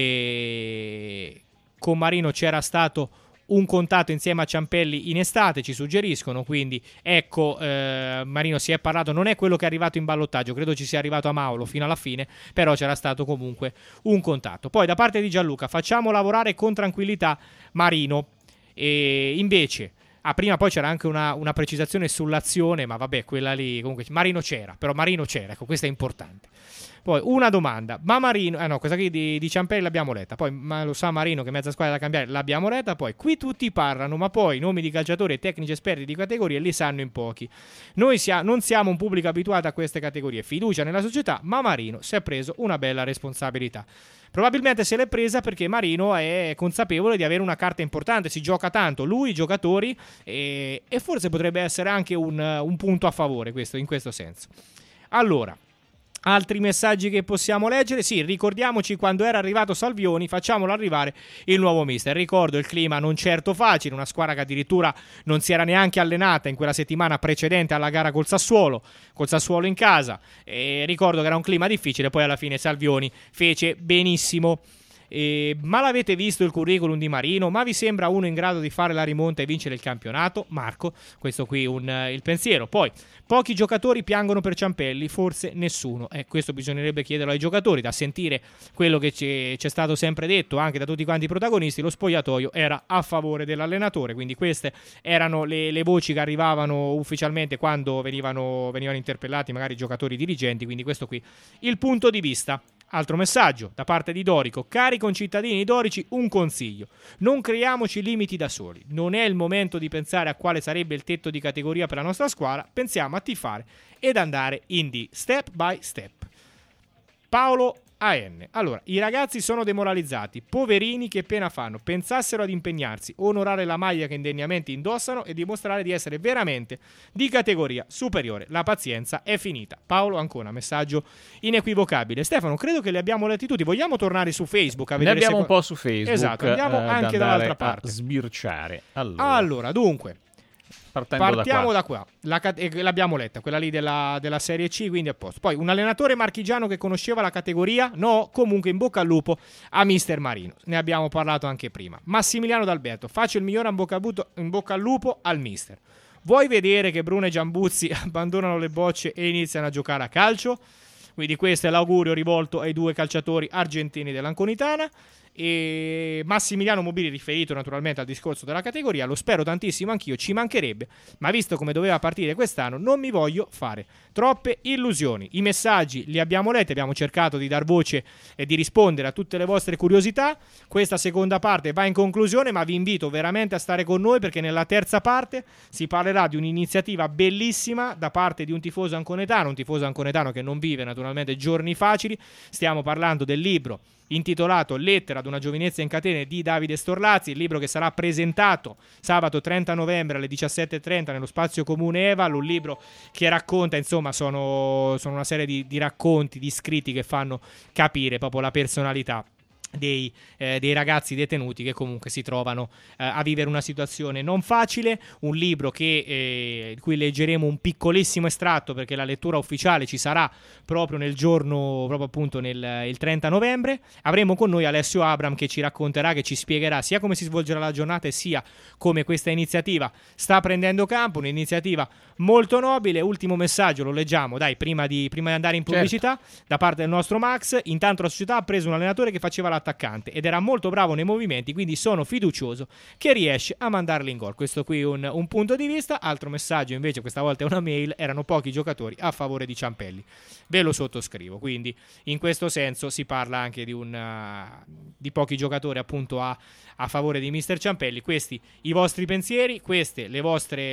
Con Marino c'era stato un contatto insieme a Ciampelli in estate, ci suggeriscono, quindi ecco, Marino si è parlato, non è quello che è arrivato in ballottaggio, credo ci sia arrivato a Mauro fino alla fine, però c'era stato comunque un contatto. Poi da parte di Gianluca, facciamo lavorare con tranquillità Marino, e invece prima poi c'era anche una precisazione sull'azione, ma vabbè, quella lì comunque Marino c'era, ecco, questo è importante. Poi una domanda, ma Marino, questa qui di Ciampelli l'abbiamo letta, poi ma lo sa Marino che mezza squadra da cambiare, l'abbiamo letta, poi qui tutti parlano, ma poi i nomi di calciatori e tecnici esperti di categorie li sanno in pochi. Noi non siamo un pubblico abituato a queste categorie, fiducia nella società, ma Marino si è preso una bella responsabilità. Probabilmente se l'è presa perché Marino è consapevole di avere una carta importante, si gioca tanto, lui, i giocatori, e forse potrebbe essere anche un punto a favore in questo senso. Allora, altri messaggi che possiamo leggere? Sì, ricordiamoci quando era arrivato Salvioni, facciamolo arrivare il nuovo mister. Ricordo il clima non certo facile, una squadra che addirittura non si era neanche allenata in quella settimana precedente alla gara col Sassuolo in casa, e ricordo che era un clima difficile, poi alla fine Salvioni fece benissimo. Ma l'avete visto il curriculum di Marino? Ma vi sembra uno in grado di fare la rimonta e vincere il campionato? Marco, questo qui il pensiero. Poi, pochi giocatori piangono per Ciampelli, forse nessuno. Questo bisognerebbe chiederlo ai giocatori. Da sentire quello che c'è stato sempre detto anche da tutti quanti i protagonisti, lo spogliatoio era a favore dell'allenatore, quindi queste erano le voci che arrivavano ufficialmente quando venivano interpellati magari i giocatori dirigenti, quindi questo qui il punto di vista. Altro messaggio da parte di Dorico: cari concittadini dorici, un consiglio: non creiamoci limiti da soli, non è il momento di pensare a quale sarebbe il tetto di categoria per la nostra squadra, pensiamo a tifare ed andare in D, step by step. Paolo AN: allora, i ragazzi sono demoralizzati, poverini, che pena fanno, pensassero ad impegnarsi, onorare la maglia che indegnamente indossano e dimostrare di essere veramente di categoria superiore. La pazienza è finita. Paolo Ancona, messaggio inequivocabile. Stefano, credo che li abbiamo letti tutti. Vogliamo tornare su Facebook a vedere? Ne abbiamo un po' su Facebook. Esatto, andiamo anche dall'altra parte. Sbirciare. Allora, dunque, partiamo da qua. L'abbiamo letta, quella lì della Serie C, quindi a posto. Poi un allenatore marchigiano che conosceva la categoria? No, comunque in bocca al lupo a Mister Marino. Ne abbiamo parlato anche prima. Massimiliano D'Alberto: faccio il migliore in bocca al lupo al Mister. Vuoi vedere che Bruno e Giambuzzi abbandonano le bocce e iniziano a giocare a calcio? Quindi questo è l'augurio rivolto ai due calciatori argentini dell'Anconitana. E Massimiliano Mobili, riferito naturalmente al discorso della categoria: lo spero tantissimo anch'io, ci mancherebbe, ma visto come doveva partire quest'anno non mi voglio fare troppe illusioni. I messaggi li abbiamo letti, abbiamo cercato di dar voce e di rispondere a tutte le vostre curiosità. Questa seconda parte va in conclusione, ma vi invito veramente a stare con noi, perché nella terza parte si parlerà di un'iniziativa bellissima da parte di un tifoso anconetano che non vive naturalmente giorni facili. Stiamo parlando del libro intitolato Lettera ad una giovinezza in catene di Davide Storlazzi, il libro che sarà presentato sabato 30 novembre alle 17:30 nello spazio comune Eval, un libro che racconta, insomma, sono una serie di racconti, di scritti che fanno capire proprio la personalità dei ragazzi detenuti che comunque si trovano a vivere una situazione non facile. Un libro di cui leggeremo un piccolissimo estratto, perché la lettura ufficiale ci sarà proprio nel giorno, proprio appunto il 30 novembre. Avremo con noi Alessio Abram che ci racconterà, che ci spiegherà sia come si svolgerà la giornata e sia come questa iniziativa sta prendendo campo, un'iniziativa molto nobile. Ultimo messaggio, lo leggiamo prima di andare in pubblicità, certo, da parte del nostro Max. Intanto la società ha preso un allenatore che faceva l'attaccante ed era molto bravo nei movimenti, quindi sono fiducioso che riesce a mandarli in gol. Questo qui un punto di vista. Altro messaggio invece, questa volta è una mail: erano pochi giocatori a favore di Ciampelli. Ve lo sottoscrivo, quindi in questo senso si parla anche di pochi giocatori appunto a favore di Mister Ciampelli. Questi i vostri pensieri, queste le vostre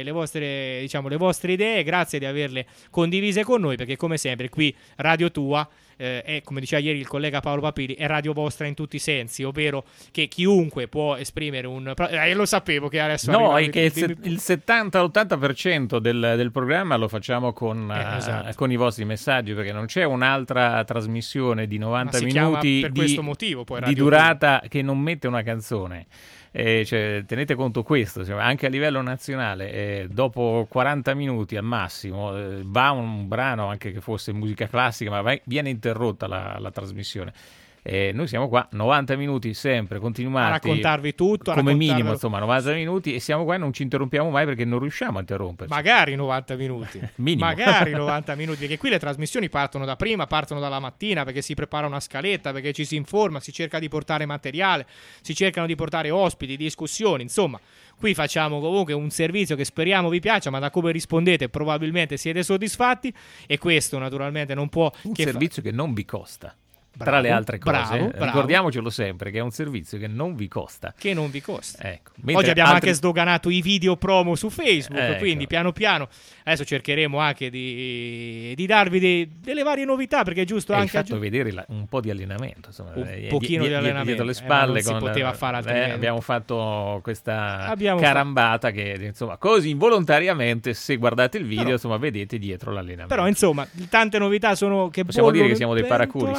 idee. Grazie di averle condivise con noi, perché come sempre qui Radio Tua è, come diceva ieri il collega Paolo Papiri, è radio vostra in tutti i sensi, ovvero che chiunque può esprimere lo sapevo che adesso è che il 70-80% del programma lo facciamo con i vostri messaggi, perché non c'è un'altra trasmissione di 90 minuti per questo motivo, poi, di durata che non mette una canzone. Tenete conto questo, anche a livello nazionale, dopo 40 minuti al massimo va un brano, anche che fosse musica classica, ma viene interrotta la trasmissione. Noi siamo qua 90 minuti sempre continuati a raccontarvi tutto, come minimo, insomma 90 minuti, e siamo qua e non ci interrompiamo mai, perché non riusciamo a interromperci. Magari 90 minuti magari 90 minuti, perché qui le trasmissioni partono da prima, partono dalla mattina, perché si prepara una scaletta, perché ci si informa, si cerca di portare materiale, si cercano di portare ospiti, discussioni, insomma qui facciamo comunque un servizio che speriamo vi piaccia, ma da come rispondete probabilmente siete soddisfatti, e questo naturalmente non può servizio che non vi costa. Tra le altre cose, ricordiamocelo sempre, che è un servizio che non vi costa. Ecco. Oggi abbiamo anche sdoganato i video promo su Facebook, quindi piano piano adesso cercheremo anche di darvi delle varie novità, perché è giusto anche fatto vedere un po' di allenamento, insomma, un pochino di allenamento dietro le spalle, non si poteva fare altrimenti. Abbiamo fatto questa carambata che, insomma, così involontariamente, se guardate il video, insomma, vedete dietro l'allenamento. Però insomma tante novità sono che possiamo dire che siamo dei paracuri, sì.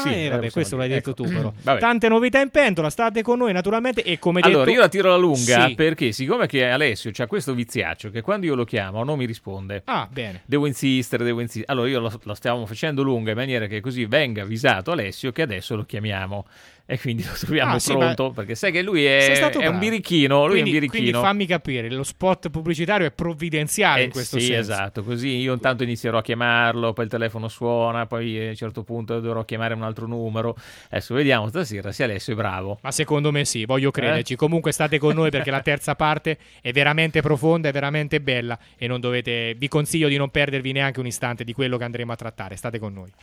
vabbè, questo l'hai detto tu però. Vabbè. Tante novità in pentola, state con noi naturalmente e come detto... Allora, io la tiro alla lunga sì. perché siccome che Alessio c'ha questo viziaccio che quando io lo chiamo non mi risponde. Ah, bene. Devo insistere. Allora io lo stiamo facendo lunga in maniera che così venga avvisato Alessio che adesso lo chiamiamo. E quindi lo troviamo pronto, perché sai che lui è un birichino. Quindi fammi capire, lo spot pubblicitario è provvidenziale in questo senso. Sì, esatto, così io intanto inizierò a chiamarlo, poi il telefono suona, poi a un certo punto dovrò chiamare un altro numero. Adesso vediamo stasera se Alessio è bravo. Ma secondo me sì, voglio crederci. Comunque state con noi perché la terza parte è veramente profonda, è veramente bella e non dovete, vi consiglio di non perdervi neanche un istante di quello che andremo a trattare. State con noi.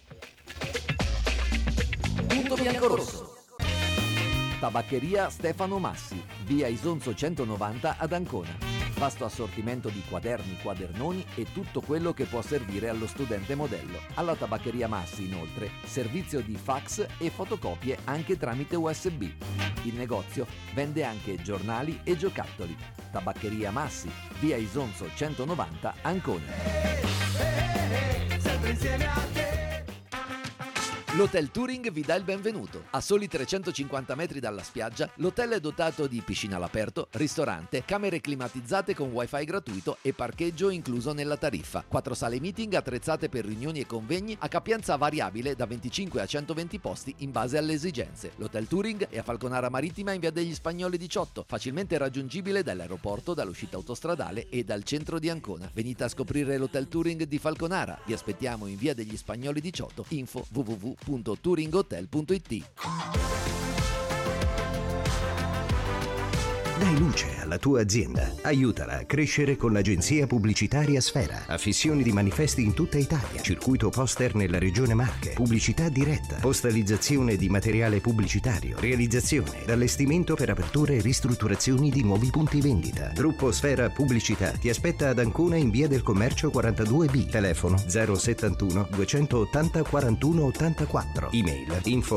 Punto biancorosso. Tabaccheria Stefano Massi, via Isonzo 190 ad Ancona. Vasto assortimento di quaderni, quadernoni e tutto quello che può servire allo studente modello. Alla Tabaccheria Massi, inoltre, servizio di fax e fotocopie anche tramite USB. Il negozio vende anche giornali e giocattoli. Tabaccheria Massi, via Isonzo 190 Ancona. Sempre insieme a te. L'Hotel Touring vi dà il benvenuto. A soli 350 metri dalla spiaggia, l'hotel è dotato di piscina all'aperto, ristorante, camere climatizzate con wifi gratuito e parcheggio incluso nella tariffa. 4 sale meeting attrezzate per riunioni e convegni a capienza variabile da 25 a 120 posti in base alle esigenze. L'Hotel Touring è a Falconara Marittima in via degli Spagnoli 18, facilmente raggiungibile dall'aeroporto, dall'uscita autostradale e dal centro di Ancona. Venite a scoprire l'Hotel Touring di Falconara. Vi aspettiamo in via degli Spagnoli 18. Info www.touringhotel.it. Dai luce alla tua azienda. Aiutala a crescere con l'agenzia pubblicitaria Sfera. Affissioni di manifesti in tutta Italia. Circuito poster nella regione Marche. Pubblicità diretta. Postalizzazione di materiale pubblicitario. Realizzazione ed allestimento per aperture e ristrutturazioni di nuovi punti vendita. Gruppo Sfera Pubblicità ti aspetta ad Ancona in via del Commercio 42B. Telefono 071 280 41 84. Email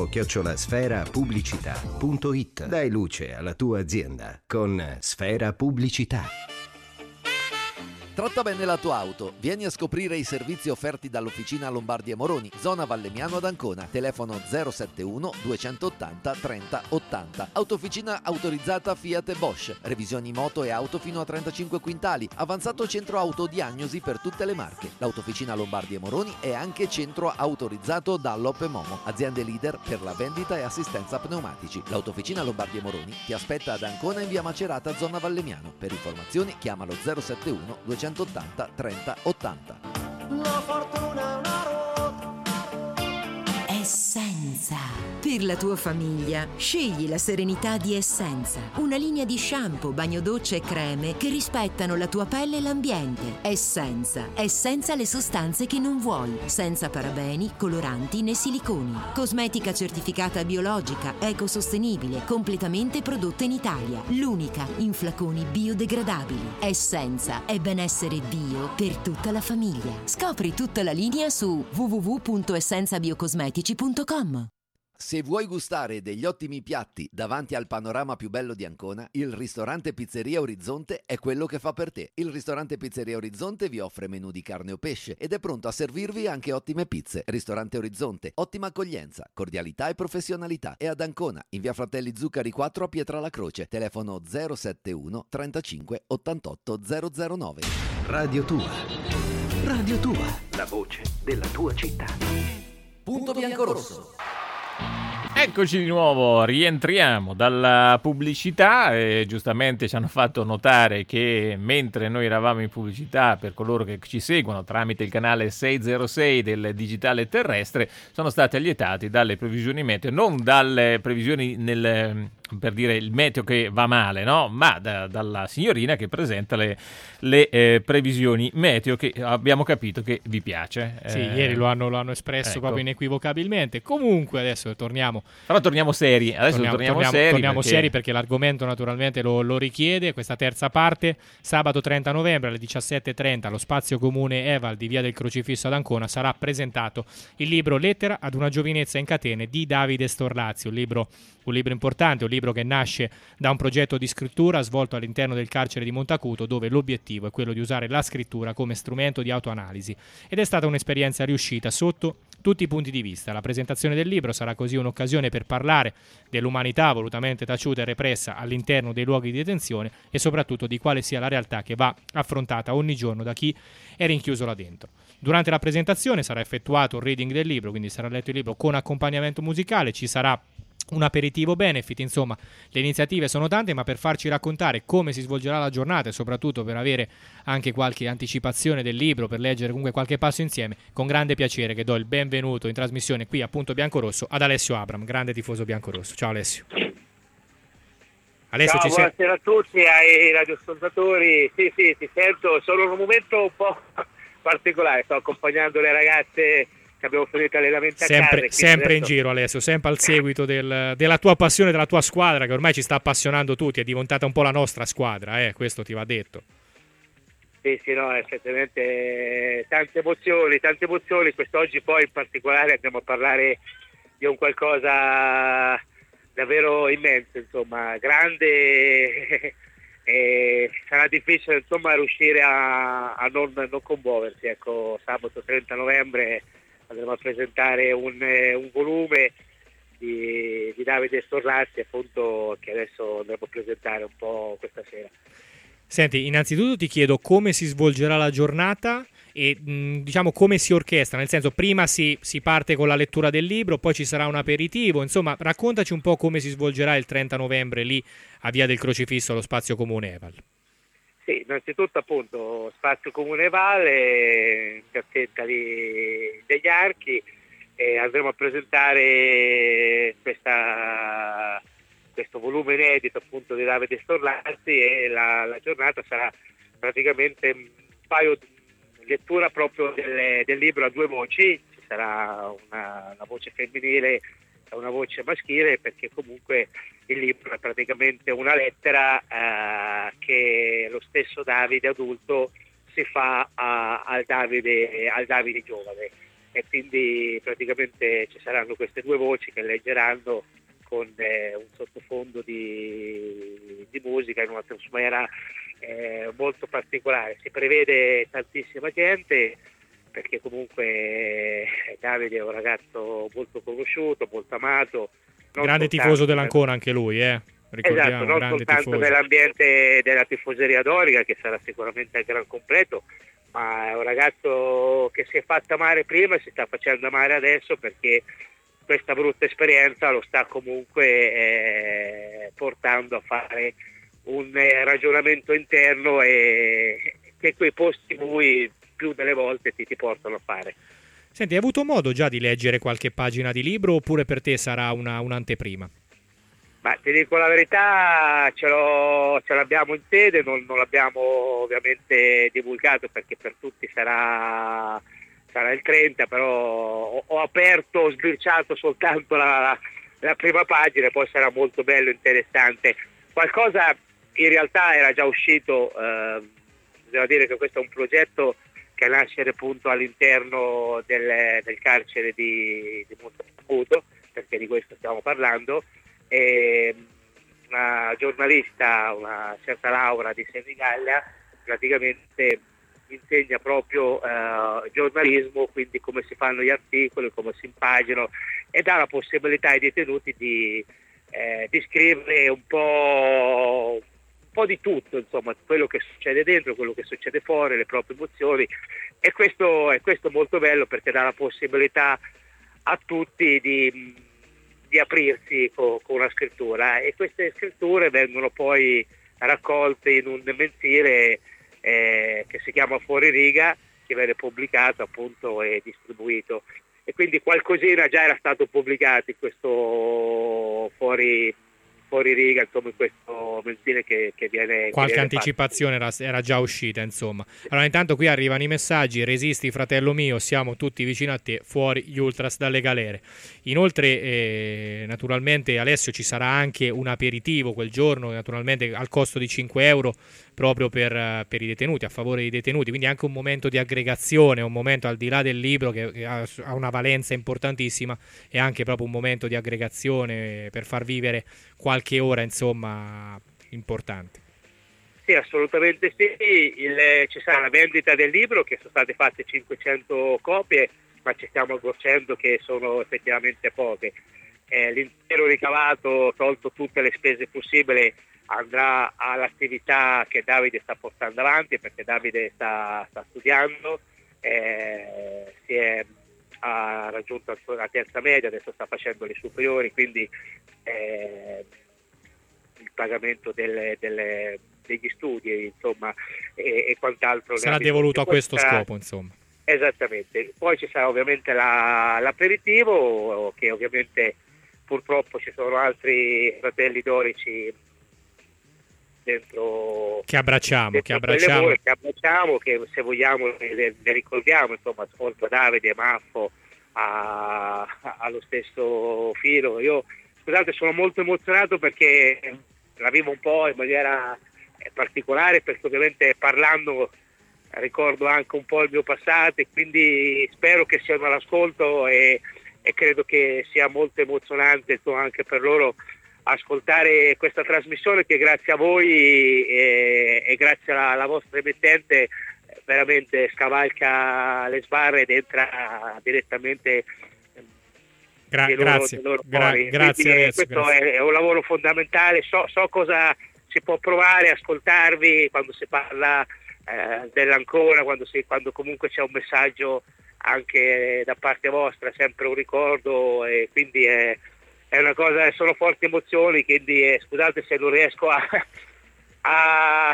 info@sferapubblicità.it. Dai luce alla tua azienda con Sfera Pubblicità. Tratta bene la tua auto. Vieni a scoprire i servizi offerti dall'Officina Lombardi e Moroni, zona Vallemmiano ad Ancona. Telefono 071 280 30 80. Autofficina autorizzata Fiat e Bosch. Revisioni moto e auto fino a 35 quintali. Avanzato centro autodiagnosi per tutte le marche. L'Autofficina Lombardi e Moroni è anche centro autorizzato Dunlop e Momo, aziende leader per la vendita e assistenza pneumatici. L'Autofficina Lombardi e Moroni ti aspetta ad Ancona in via Macerata, zona Vallemmiano. Per informazioni chiamalo 071 280 30 80. La fortuna è una ruota. Essenza. Per la tua famiglia, scegli la serenità di Essenza. Una linea di shampoo, bagno-docce e creme che rispettano la tua pelle e l'ambiente. Essenza. Senza le sostanze che non vuoi. Senza parabeni, coloranti né siliconi. Cosmetica certificata biologica, ecosostenibile, completamente prodotta in Italia. L'unica in flaconi biodegradabili. Essenza è benessere bio per tutta la famiglia. Scopri tutta la linea su www.essenzabiocosmetici.com. Se vuoi gustare degli ottimi piatti davanti al panorama più bello di Ancona, il ristorante Pizzeria Orizzonte è quello che fa per te. Il ristorante Pizzeria Orizzonte vi offre menù di carne o pesce ed è pronto a servirvi anche ottime pizze. Ristorante Orizzonte, ottima accoglienza, cordialità e professionalità. È ad Ancona, in via Fratelli Zuccari 4 a Pietralacroce. Telefono 071 35 88 009. Radio Tua. Radio Tua. La voce della tua città. Punto biancorosso. Eccoci di nuovo, rientriamo dalla pubblicità e giustamente ci hanno fatto notare che mentre noi eravamo in pubblicità, per coloro che ci seguono tramite il canale 606 del digitale terrestre, sono stati allietati dalle previsioni meteo, non dalle previsioni per dire il meteo che va male, no? Ma dalla signorina che presenta le previsioni meteo, che abbiamo capito che vi piace. Sì, ieri lo hanno espresso proprio inequivocabilmente. Comunque adesso torniamo. Però torniamo seri. Adesso torniamo seri perché l'argomento naturalmente lo richiede. Questa terza parte, sabato 30 novembre alle 17:30 allo Spazio Comune Eval di Via del Crocifisso ad Ancona sarà presentato il libro Lettera ad una giovinezza in catene di Davide Storlazzi, un libro importante, un libro che nasce da un progetto di scrittura svolto all'interno del carcere di Montacuto, dove l'obiettivo è quello di usare la scrittura come strumento di autoanalisi, ed è stata un'esperienza riuscita sotto tutti i punti di vista. La presentazione del libro sarà così un'occasione per parlare dell'umanità volutamente taciuta e repressa all'interno dei luoghi di detenzione e soprattutto di quale sia la realtà che va affrontata ogni giorno da chi è rinchiuso là dentro. Durante la presentazione sarà effettuato un reading del libro, quindi sarà letto il libro con accompagnamento musicale, ci sarà un aperitivo benefit, insomma le iniziative sono tante, ma per farci raccontare come si svolgerà la giornata e soprattutto per avere anche qualche anticipazione del libro, per leggere comunque qualche passo insieme, con grande piacere che do il benvenuto in trasmissione qui appunto Biancorosso ad Alessio Abram, grande tifoso biancorosso. Ciao Alessio. Alessio, ciao, buonasera a tutti, ai radioascoltatori. Sì, ti sento, sono in un momento un po' particolare, sto accompagnando le ragazze che abbiamo finito l'allenamento a casa. Sempre in giro Alessio, sempre al seguito della tua passione, della tua squadra che ormai ci sta appassionando tutti, è diventata un po' la nostra squadra, questo ti va detto. Sì, no, effettivamente tante emozioni, quest'oggi poi in particolare andiamo a parlare di un qualcosa davvero immenso, insomma, grande e sarà difficile insomma riuscire a non commuoversi. Ecco, sabato 30 novembre andremo a presentare un volume di Davide Storrazzi, appunto, che adesso andremo a presentare un po' questa sera. Senti, innanzitutto ti chiedo come si svolgerà la giornata e diciamo come si orchestra, nel senso prima si parte con la lettura del libro, poi ci sarà un aperitivo, insomma raccontaci un po' come si svolgerà il 30 novembre lì a Via del Crocifisso allo Spazio Comune Eval. Sì, innanzitutto appunto Spazio Comune Eval, piazzetta degli Archi, andremo a presentare questo volume inedito appunto di Davide Storrazzi e la giornata sarà praticamente un paio di lettura proprio del libro a due voci, ci sarà una voce femminile e una voce maschile, perché comunque il libro è praticamente una lettera che lo stesso Davide adulto si fa al Davide giovane, e quindi praticamente ci saranno queste due voci che leggeranno con un sottofondo di musica in un'atmosfera molto particolare. Si prevede tantissima gente perché comunque Davide è un ragazzo molto conosciuto, molto amato. Grande tifoso dell'Ancona anche lui, ricordiamo. Esatto, non soltanto nell'ambiente della tifoseria dorica, che sarà sicuramente al gran completo, ma è un ragazzo che si è fatto amare prima e si sta facendo amare adesso, perché questa brutta esperienza lo sta comunque portando a fare un ragionamento interno e che quei posti bui più delle volte ti portano a fare. Senti, hai avuto modo già di leggere qualche pagina di libro oppure per te sarà un'anteprima? Ma ti dico la verità, ce l'abbiamo in sede, non l'abbiamo ovviamente divulgato perché per tutti sarà il 30, però ho sbirciato soltanto la prima pagina, poi sarà molto bello, interessante. Qualcosa in realtà era già uscito, bisogna dire che questo è un progetto che nasce appunto all'interno del carcere di Monteputo, perché di questo stiamo parlando, e una giornalista, una certa Laura di Senigallia, praticamente insegna proprio giornalismo, quindi come si fanno gli articoli, come si impaginano, e dà la possibilità ai detenuti di scrivere un po' di tutto, insomma, quello che succede dentro, quello che succede fuori, le proprie emozioni, e questo è molto bello perché dà la possibilità a tutti di aprirsi con una scrittura, e queste scritture vengono poi raccolte in un mensile che si chiama Fuori Riga, che viene pubblicato appunto e distribuito, e quindi qualcosina già era stato pubblicato in questo fuori riga, insomma, in questo mensile che viene qualche anticipazione era già uscita, insomma. Allora intanto qui arrivano i messaggi: resisti fratello mio, siamo tutti vicino a te, fuori gli ultras dalle galere. Inoltre naturalmente Alessio ci sarà anche un aperitivo quel giorno, naturalmente al costo di 5 euro proprio per i detenuti, a favore dei detenuti, quindi anche un momento di aggregazione, un momento al di là del libro che ha una valenza importantissima, e anche proprio un momento di aggregazione per far vivere qualche ora, insomma, importante. Sì, assolutamente sì. Ci sarà la vendita del libro, che sono state fatte 500 copie, ma ci stiamo accorgendo che sono effettivamente poche. L'intero ricavato, tolto tutte le spese possibili, andrà all'attività che Davide sta portando avanti, perché Davide sta studiando, ha raggiunto la terza media, adesso sta facendo le superiori, quindi il pagamento degli studi, insomma, e quant'altro sarà devoluto a questo scopo, insomma. Esattamente. Poi ci sarà ovviamente l'aperitivo, che ovviamente purtroppo ci sono altri fratelli dorici dentro, che abbracciamo, che se vogliamo le ricordiamo, insomma, oltre a Davide, Maffo, allo stesso filo. Io, scusate, sono molto emozionato perché la vivo un po' in maniera particolare, perché ovviamente parlando ricordo anche un po' il mio passato, e quindi spero che siano all'ascolto, e credo che sia molto emozionante anche per loro ascoltare questa trasmissione, che grazie a voi e grazie alla vostra emittente veramente scavalca le sbarre ed entra direttamente grazie. Grazie. Questo è un lavoro fondamentale. So cosa si può provare a ascoltarvi quando si parla dell'Ancona, quando comunque c'è un messaggio anche da parte vostra, sempre un ricordo, e quindi è una cosa, sono forti emozioni, quindi scusate se non riesco a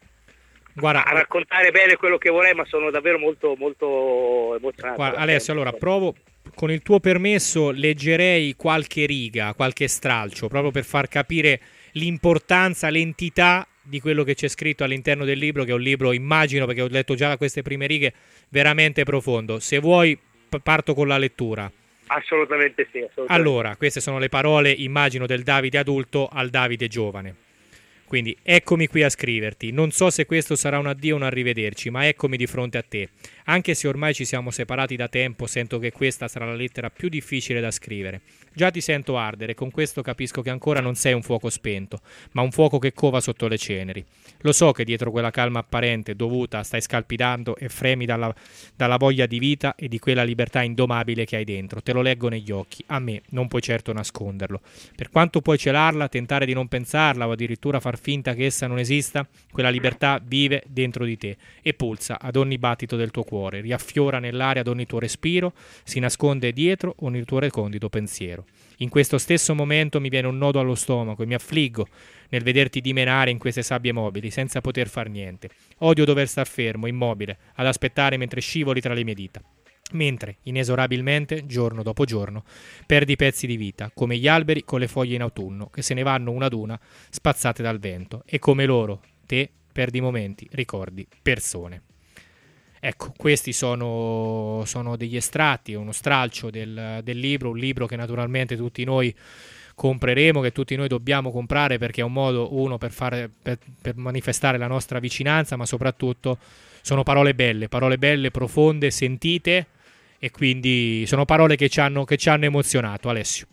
raccontare bene quello che vorrei, ma sono davvero molto molto emozionato. Guarda, Alessio, allora provo, con il tuo permesso leggerei qualche riga, qualche stralcio, proprio per far capire l'importanza, l'entità di quello che c'è scritto all'interno del libro, che è un libro, immagino, perché ho letto già queste prime righe, veramente profondo. Se vuoi parto con la lettura. Assolutamente sì. Assolutamente. Allora, queste sono le parole, immagino, del Davide adulto al Davide giovane. Quindi, eccomi qui a scriverti. Non so se questo sarà un addio o un arrivederci, ma eccomi di fronte a te. Anche se ormai ci siamo separati da tempo, sento che questa sarà la lettera più difficile da scrivere. Già ti sento ardere, con questo capisco che ancora non sei un fuoco spento, ma un fuoco che cova sotto le ceneri. Lo so che dietro quella calma apparente, dovuta, stai scalpitando e fremi dalla voglia di vita e di quella libertà indomabile che hai dentro. Te lo leggo negli occhi. A me non puoi certo nasconderlo. Per quanto puoi celarla, tentare di non pensarla o addirittura far finta che essa non esista, quella libertà vive dentro di te e pulsa ad ogni battito del tuo cuore, riaffiora nell'aria ad ogni tuo respiro, si nasconde dietro ogni tuo recondito pensiero. In questo stesso momento mi viene un nodo allo stomaco e mi affliggo nel vederti dimenare in queste sabbie mobili senza poter far niente. Odio dover star fermo, immobile, ad aspettare mentre scivoli tra le mie dita. Mentre, inesorabilmente, giorno dopo giorno, perdi pezzi di vita, come gli alberi con le foglie in autunno, che se ne vanno una ad una, spazzate dal vento, e come loro, te, perdi momenti, ricordi, persone. Ecco, questi sono degli estratti, uno stralcio del libro, un libro che naturalmente tutti noi compreremo, che tutti noi dobbiamo comprare, perché è un modo, uno, per manifestare la nostra vicinanza, ma soprattutto sono parole belle, profonde, sentite, e quindi sono parole che ci hanno emozionato. Alessio.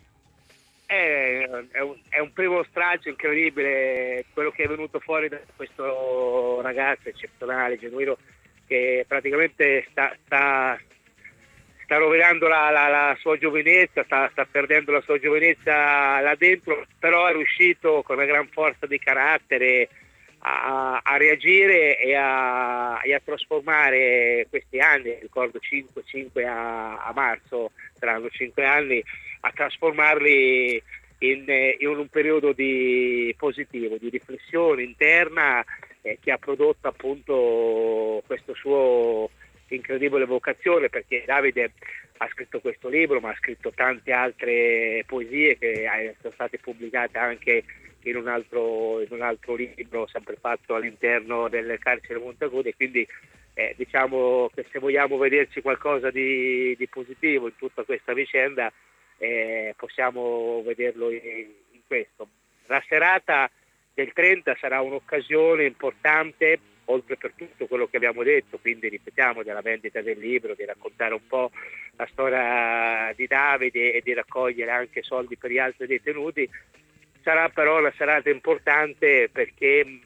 È un primo stralcio incredibile quello che è venuto fuori da questo ragazzo eccezionale, genuino, che praticamente sta rovinando la sua giovinezza, sta perdendo la sua giovinezza là dentro, però è riuscito con una gran forza di carattere a reagire e a trasformare questi anni, ricordo 5 a marzo, saranno 5 anni, a trasformarli in un periodo di positivo, di riflessione interna, che ha prodotto appunto questo suo incredibile vocazione, perché Davide ha scritto questo libro, ma ha scritto tante altre poesie che sono state pubblicate anche in un altro libro sempre fatto all'interno del carcere Montagude, quindi diciamo che se vogliamo vederci qualcosa di positivo in tutta questa vicenda, possiamo vederlo in questo. La serata del 30 sarà un'occasione importante, oltre per tutto quello che abbiamo detto, quindi ripetiamo, della vendita del libro, di raccontare un po' la storia di Davide e di raccogliere anche soldi per gli altri detenuti. Sarà però una serata importante perché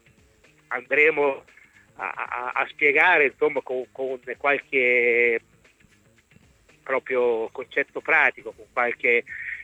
andremo a spiegare, insomma, con qualche proprio concetto pratico, con qualche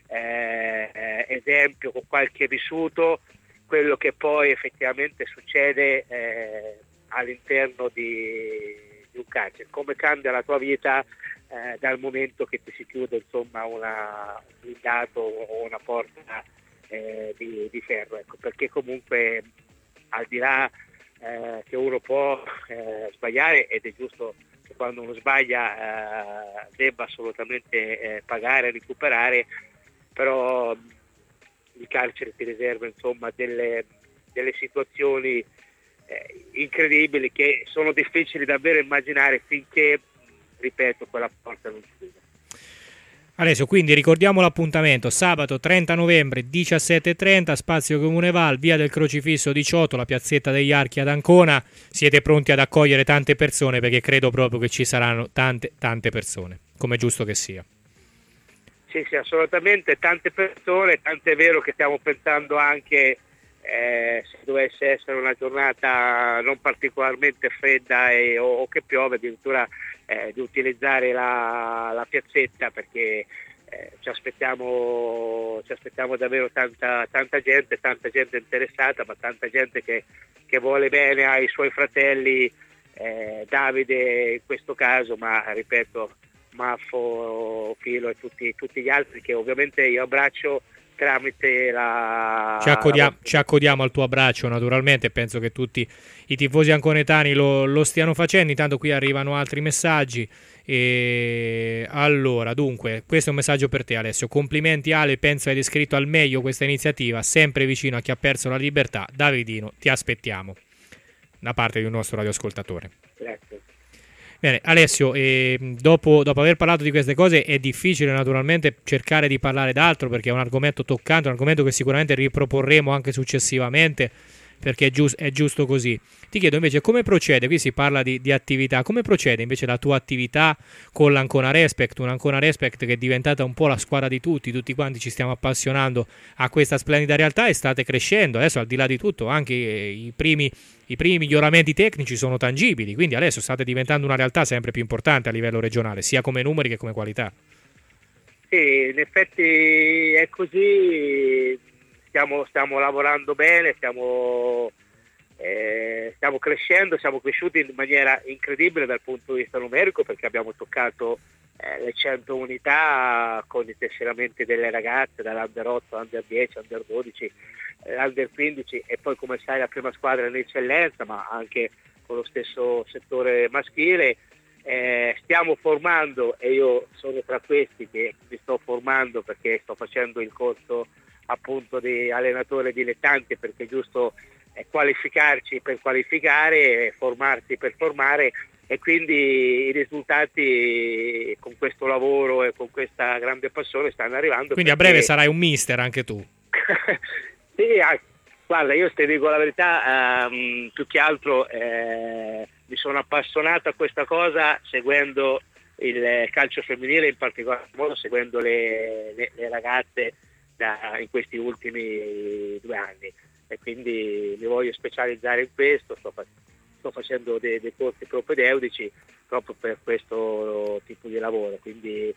esempio, con qualche vissuto, quello che poi effettivamente succede all'interno di un carcere, come cambia la tua vita dal momento che ti si chiude insomma un blindato o una porta di ferro, ecco, perché comunque al di là che uno può sbagliare, ed è giusto che quando uno sbaglia debba assolutamente pagare e recuperare, però il carcere ti riserva insomma delle situazioni incredibili che sono difficili davvero immaginare finché, ripeto, quella porta non si chiude. Alessio, quindi ricordiamo l'appuntamento: sabato 30 novembre 17:30, Spazio Comune Val, via del Crocifisso 18, la piazzetta degli Archi ad Ancona. Siete pronti ad accogliere tante persone, perché credo proprio che ci saranno tante persone, come è giusto che sia. Sì, assolutamente, tante persone, tant'è vero che stiamo pensando anche, se dovesse essere una giornata non particolarmente fredda o che piove, addirittura di utilizzare la piazzetta, perché ci aspettiamo davvero tanta gente interessata, ma tanta gente che vuole bene ai suoi fratelli, Davide in questo caso, ma ripeto, Maffo, Filo e tutti gli altri che ovviamente io abbraccio tramite la... Ci accodiamo al tuo abbraccio, naturalmente. Penso che tutti i tifosi anconetani lo stiano facendo. Intanto qui arrivano altri messaggi. E allora, dunque, questo è un messaggio per te, Alessio. Complimenti Ale, penso hai descritto al meglio questa iniziativa, sempre vicino a chi ha perso la libertà. Davidino, ti aspettiamo, da parte di un nostro radioascoltatore. Grazie. Bene, Alessio, dopo aver parlato di queste cose è difficile naturalmente cercare di parlare d'altro, perché è un argomento toccante, un argomento che sicuramente riproporremo anche successivamente, perché è giusto così. Ti chiedo invece come procede, qui si parla di attività, come procede invece la tua attività con l'Ancona Respect, un Ancona Respect che è diventata un po' la squadra di tutti quanti ci stiamo appassionando a questa splendida realtà e state crescendo. Adesso, al di là di tutto, anche i primi miglioramenti tecnici sono tangibili, quindi adesso state diventando una realtà sempre più importante a livello regionale, sia come numeri che come qualità. Sì, in effetti è così, stiamo lavorando bene, stiamo crescendo, siamo cresciuti in maniera incredibile dal punto di vista numerico, perché abbiamo toccato le 100 unità con i tesseramenti delle ragazze dall'Under 8, Under 10, Under 12, Under 15 e poi, come sai, la prima squadra in eccellenza, ma anche con lo stesso settore maschile. Stiamo formando, e io sono tra questi che mi sto formando, perché sto facendo il corso appunto di allenatore dilettante, perché è giusto qualificarci per qualificare, formarsi per formare, e quindi i risultati con questo lavoro e con questa grande passione stanno arrivando. Quindi perché... a breve sarai un mister anche tu. Sì, guarda, io ti dico la verità, più che altro mi sono appassionato a questa cosa seguendo il calcio femminile, in particolar modo seguendo le ragazze in questi ultimi 2 anni, e quindi mi voglio specializzare in questo. Sto facendo dei corsi propedeutici proprio per questo tipo di lavoro, quindi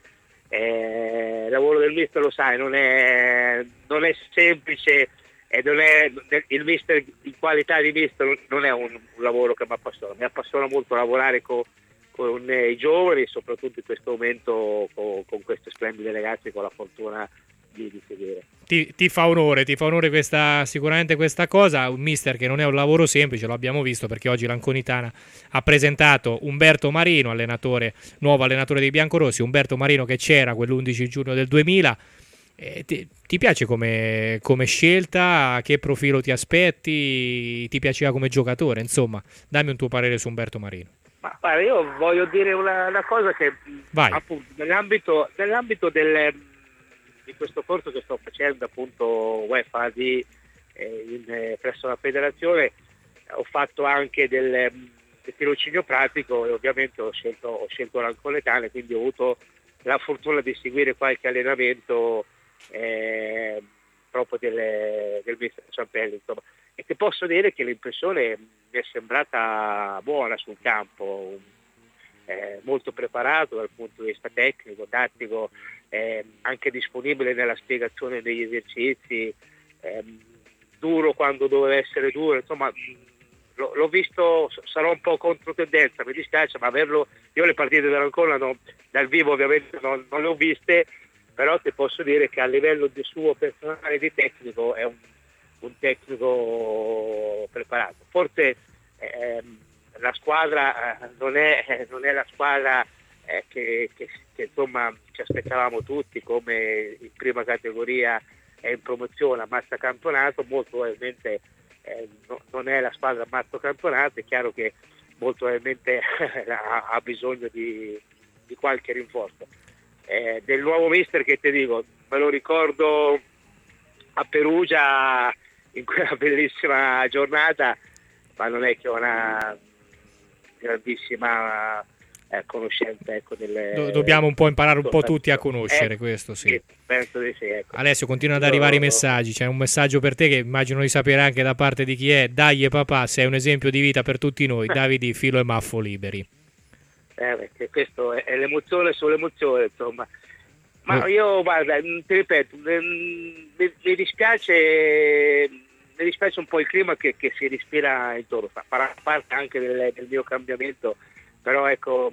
il lavoro del mister, lo sai, non è semplice, e non è il mister in qualità di mister non è un lavoro che mi appassiona molto lavorare con i giovani, soprattutto in questo momento con queste splendide ragazze che ho la fortuna di seguire. Ti fa onore sicuramente questa cosa, un mister che non è un lavoro semplice, lo abbiamo visto, perché oggi l'Anconitana ha presentato Umberto Marino, nuovo allenatore dei biancorossi. Umberto Marino che c'era quell'11 giugno del 2000. Ti piace come scelta? Che profilo ti aspetti? Ti piaceva come giocatore? Insomma, dammi un tuo parere su Umberto Marino. Ma guarda, io voglio dire una cosa che appunto nell'ambito di questo corso che sto facendo, appunto UEFA presso la federazione, ho fatto anche del tirocinio pratico, e ovviamente ho scelto l'Anconetana, quindi ho avuto la fortuna di seguire qualche allenamento proprio del mister Ciampelli, insomma. E ti posso dire che l'impressione mi è sembrata buona sul campo. molto preparato dal punto di vista tecnico, tattico, anche disponibile nella spiegazione degli esercizi, duro quando doveva essere duro, insomma l'ho visto, sarò un po' contro tendenza, mi dispiace, ma io le partite dell'Ancona dal vivo ovviamente non le ho viste, però ti posso dire che a livello di suo personale di tecnico è un tecnico preparato. Forse la squadra non è la squadra che insomma ci aspettavamo tutti come in prima categoria e in promozione a mazza campionato, molto probabilmente non è la squadra a mazzo campionato, è chiaro che molto probabilmente ha bisogno di qualche rinforzo. Del nuovo mister, che ti dico, me lo ricordo a Perugia in quella bellissima giornata, ma non è che ho una grandissima conoscenza, ecco, dobbiamo un po' imparare un po' tutti a conoscere questo, sì. Penso di sì, ecco. Alessio, continuano ad arrivare i messaggi. C'è un messaggio per te che immagino di sapere anche da parte di chi è. Dai papà, sei un esempio di vita per tutti noi. Davide, Filo e Maffo liberi. Perché questo è l'emozione sull'emozione, insomma. Ma io, guarda, ti ripeto, mi dispiace un po' il clima che si respira intorno. Farà parte anche del mio cambiamento, però ecco,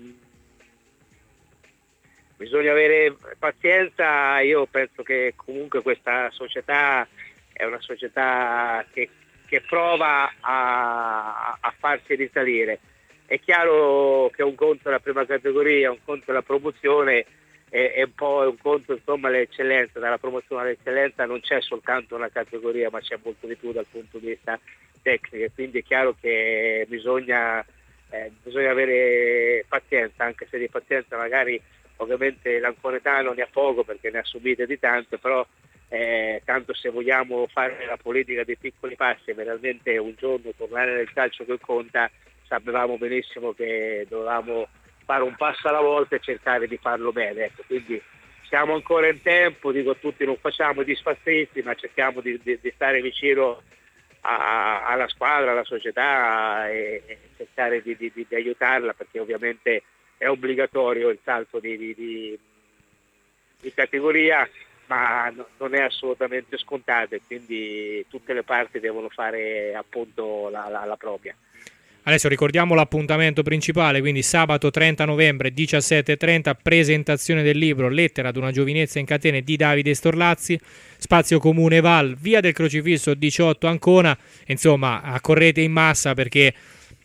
bisogna avere pazienza. Io penso che comunque questa società è una società che prova a farsi risalire. È chiaro che un conto è la prima categoria, un conto è la promozione e un po' un conto, insomma, l'eccellenza. Dalla promozione all'eccellenza non c'è soltanto una categoria, ma c'è molto di più dal punto di vista tecnico, quindi è chiaro che bisogna avere pazienza, anche se di pazienza magari ovviamente l'anconetano ne ha poco perché ne ha subite di tante, però tanto se vogliamo fare la politica dei piccoli passi e veramente un giorno tornare nel calcio che conta, sapevamo benissimo che dovevamo fare un passo alla volta e cercare di farlo bene, ecco. Quindi siamo ancora in tempo, dico, tutti non facciamo i disfattisti, ma cerchiamo di stare vicino alla squadra, alla società e cercare di aiutarla, perché ovviamente è obbligatorio il salto di categoria, ma non è assolutamente scontato, e quindi tutte le parti devono fare appunto la propria. Adesso ricordiamo l'appuntamento principale, quindi sabato 30 novembre 17:30, presentazione del libro Lettera ad una giovinezza in catene di Davide Storlazzi, Spazio Comune Val, via del Crocifisso 18 Ancona. Insomma, accorrete in massa perché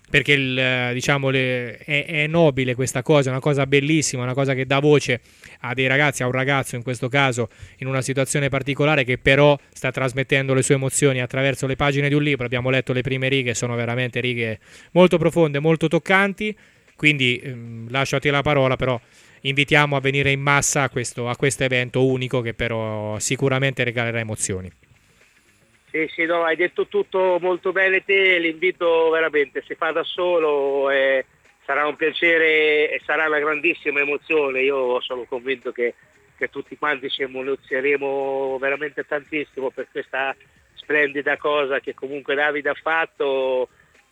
è nobile questa cosa, è una cosa bellissima, una cosa che dà voce a dei ragazzi, a un ragazzo in questo caso in una situazione particolare, che però sta trasmettendo le sue emozioni attraverso le pagine di un libro. Abbiamo letto le prime righe, sono veramente righe molto profonde, molto toccanti, quindi lascio a te la parola, però invitiamo a venire in massa a questo evento unico che però sicuramente regalerà emozioni. Sì, no, hai detto tutto molto bene te, l'invito veramente si fa da solo, sarà un piacere e sarà una grandissima emozione. Io sono convinto che tutti quanti ci emozioneremo veramente tantissimo per questa splendida cosa che comunque Davide ha fatto,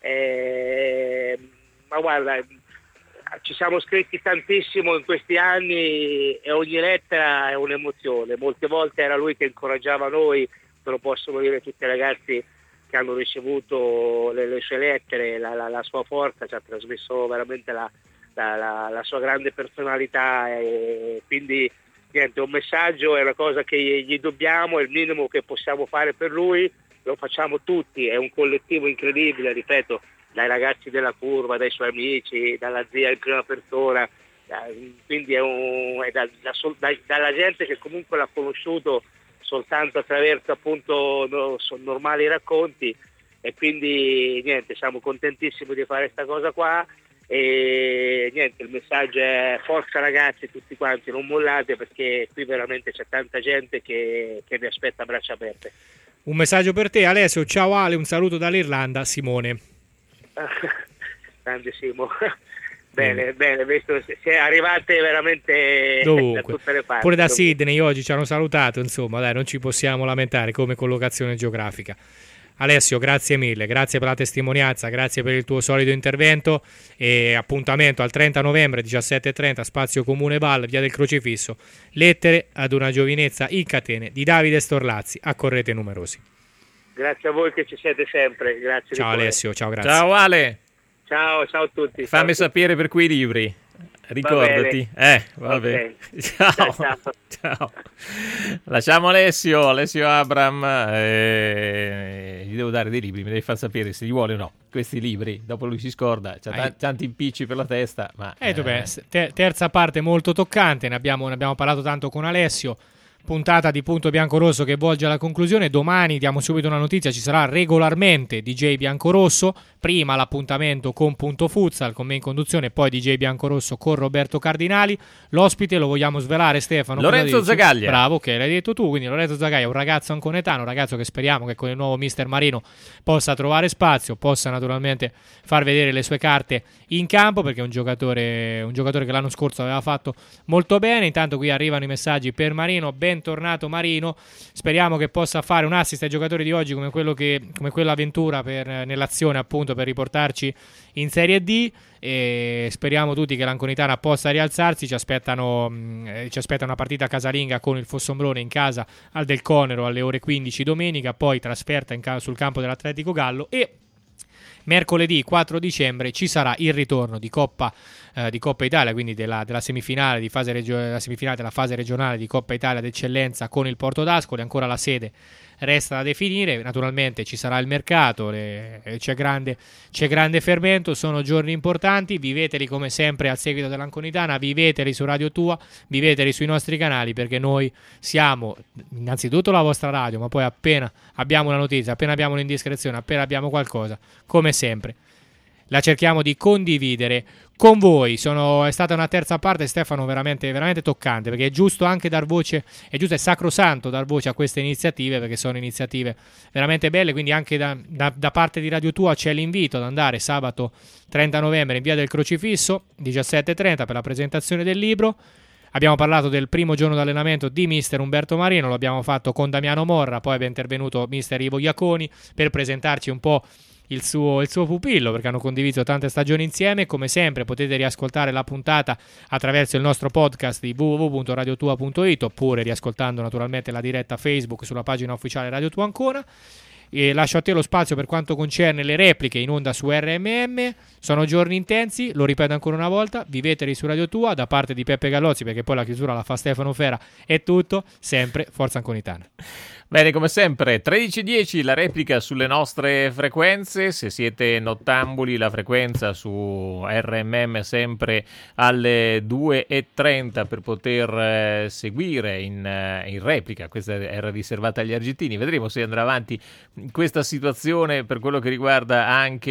ma guarda, ci siamo scritti tantissimo in questi anni e ogni lettera è un'emozione. Molte volte era lui che incoraggiava noi, te lo possono dire tutti i ragazzi che hanno ricevuto le sue lettere, la sua forza, ci ha trasmesso veramente la sua grande personalità, e quindi niente, un messaggio è una cosa che gli dobbiamo, è il minimo che possiamo fare per lui, lo facciamo tutti, è un collettivo incredibile, ripeto, dai ragazzi della curva, dai suoi amici, dalla zia in prima persona, quindi è dalla gente che comunque l'ha conosciuto soltanto attraverso appunto normali racconti, e quindi niente, siamo contentissimi di fare questa cosa qua, e niente, il messaggio è forza ragazzi tutti quanti, non mollate, perché qui veramente c'è tanta gente che vi aspetta a braccia aperte. Un messaggio per te Alessio, ciao Ale, un saluto dall'Irlanda, Simone. Grande Simo. Bene, se arrivate veramente dovunque, da tutte le parti. Pure da Sydney oggi ci hanno salutato, insomma dai, non ci possiamo lamentare come collocazione geografica. Alessio, grazie mille, grazie per la testimonianza, grazie per il tuo solito intervento e appuntamento al 30 novembre 17:30 Spazio Comune Val, via del Crocifisso. Lettere ad una giovinezza in catene di Davide Storlazzi, accorrete numerosi. Grazie a voi che ci siete sempre, grazie. Ciao Alessio, ciao, grazie. Ciao Ale. Ciao a tutti. Fammi sapere per quei libri. Ricordati. Vabbè. Okay. Ciao. Lasciamo Alessio Abram. Gli devo dare dei libri, mi devi far sapere se li vuole o no. Questi libri, dopo lui si scorda, c'ha tanti impicci per la testa. Ma, terza parte molto toccante, ne abbiamo parlato tanto con Alessio. Puntata di Punto Biancorosso che volge alla conclusione. Domani diamo subito una notizia: ci sarà regolarmente DJ Biancorosso. Prima l'appuntamento con Punto Futsal con me in conduzione, poi DJ Biancorosso con Roberto Cardinali. L'ospite lo vogliamo svelare, Stefano? Lorenzo Zagaglia. Bravo, che l'hai detto tu. Quindi Lorenzo Zagaglia è un ragazzo anconetano, un ragazzo che speriamo che con il nuovo mister Marino possa trovare spazio, possa naturalmente far vedere le sue carte in campo, perché è un giocatore che l'anno scorso aveva fatto molto bene. Intanto qui arrivano i messaggi per Marino. Bentornato Marino, speriamo che possa fare un assist ai giocatori di oggi come quell'avventura nell'azione, appunto, per riportarci in Serie D, e speriamo tutti che l'Anconitana possa rialzarsi. Ci aspetta una partita casalinga con il Fossombrone in casa al Del Conero alle ore 15 domenica, poi trasferta sul campo dell'Atletico Gallo, e mercoledì 4 dicembre ci sarà il ritorno di Coppa Italia, quindi della semifinale della fase regionale di Coppa Italia d'Eccellenza con il Porto d'Ascoli. Ancora la sede resta da definire, naturalmente ci sarà il mercato, c'è grande fermento, sono giorni importanti, viveteli come sempre al seguito dell'Anconitana, viveteli su Radio Tua, viveteli sui nostri canali, perché noi siamo innanzitutto la vostra radio, ma poi appena abbiamo una notizia, appena abbiamo un'indiscrezione, appena abbiamo qualcosa, come sempre la cerchiamo di condividere con voi. È stata una terza parte, Stefano, veramente, veramente toccante, perché è giusto anche dar voce, è sacrosanto dar voce a queste iniziative, perché sono iniziative veramente belle. Quindi anche da parte di Radio Tua c'è l'invito ad andare sabato 30 novembre in via del Crocifisso 17:30 per la presentazione del libro. Abbiamo parlato del primo giorno d'allenamento di mister Umberto Marino, lo abbiamo fatto con Damiano Morra, poi è intervenuto mister Ivo Iaconi per presentarci un po' il suo pupillo, perché hanno condiviso tante stagioni insieme. Come sempre potete riascoltare la puntata attraverso il nostro podcast di www.radiotua.it, oppure riascoltando naturalmente la diretta Facebook sulla pagina ufficiale Radio Tua Ancona. E lascio a te lo spazio per quanto concerne le repliche in onda su RMM. Sono giorni intensi, lo ripeto ancora una volta, viveteli su Radio Tua. Da parte di Peppe Gallozzi, perché poi la chiusura la fa Stefano Fera, è tutto, sempre Forza Anconitana. Bene, come sempre 13:10 la replica sulle nostre frequenze. Se siete nottambuli, la frequenza su RMM sempre alle 2:30 per poter seguire in replica. Questa era riservata agli argentini. Vedremo se andrà avanti questa situazione per quello che riguarda anche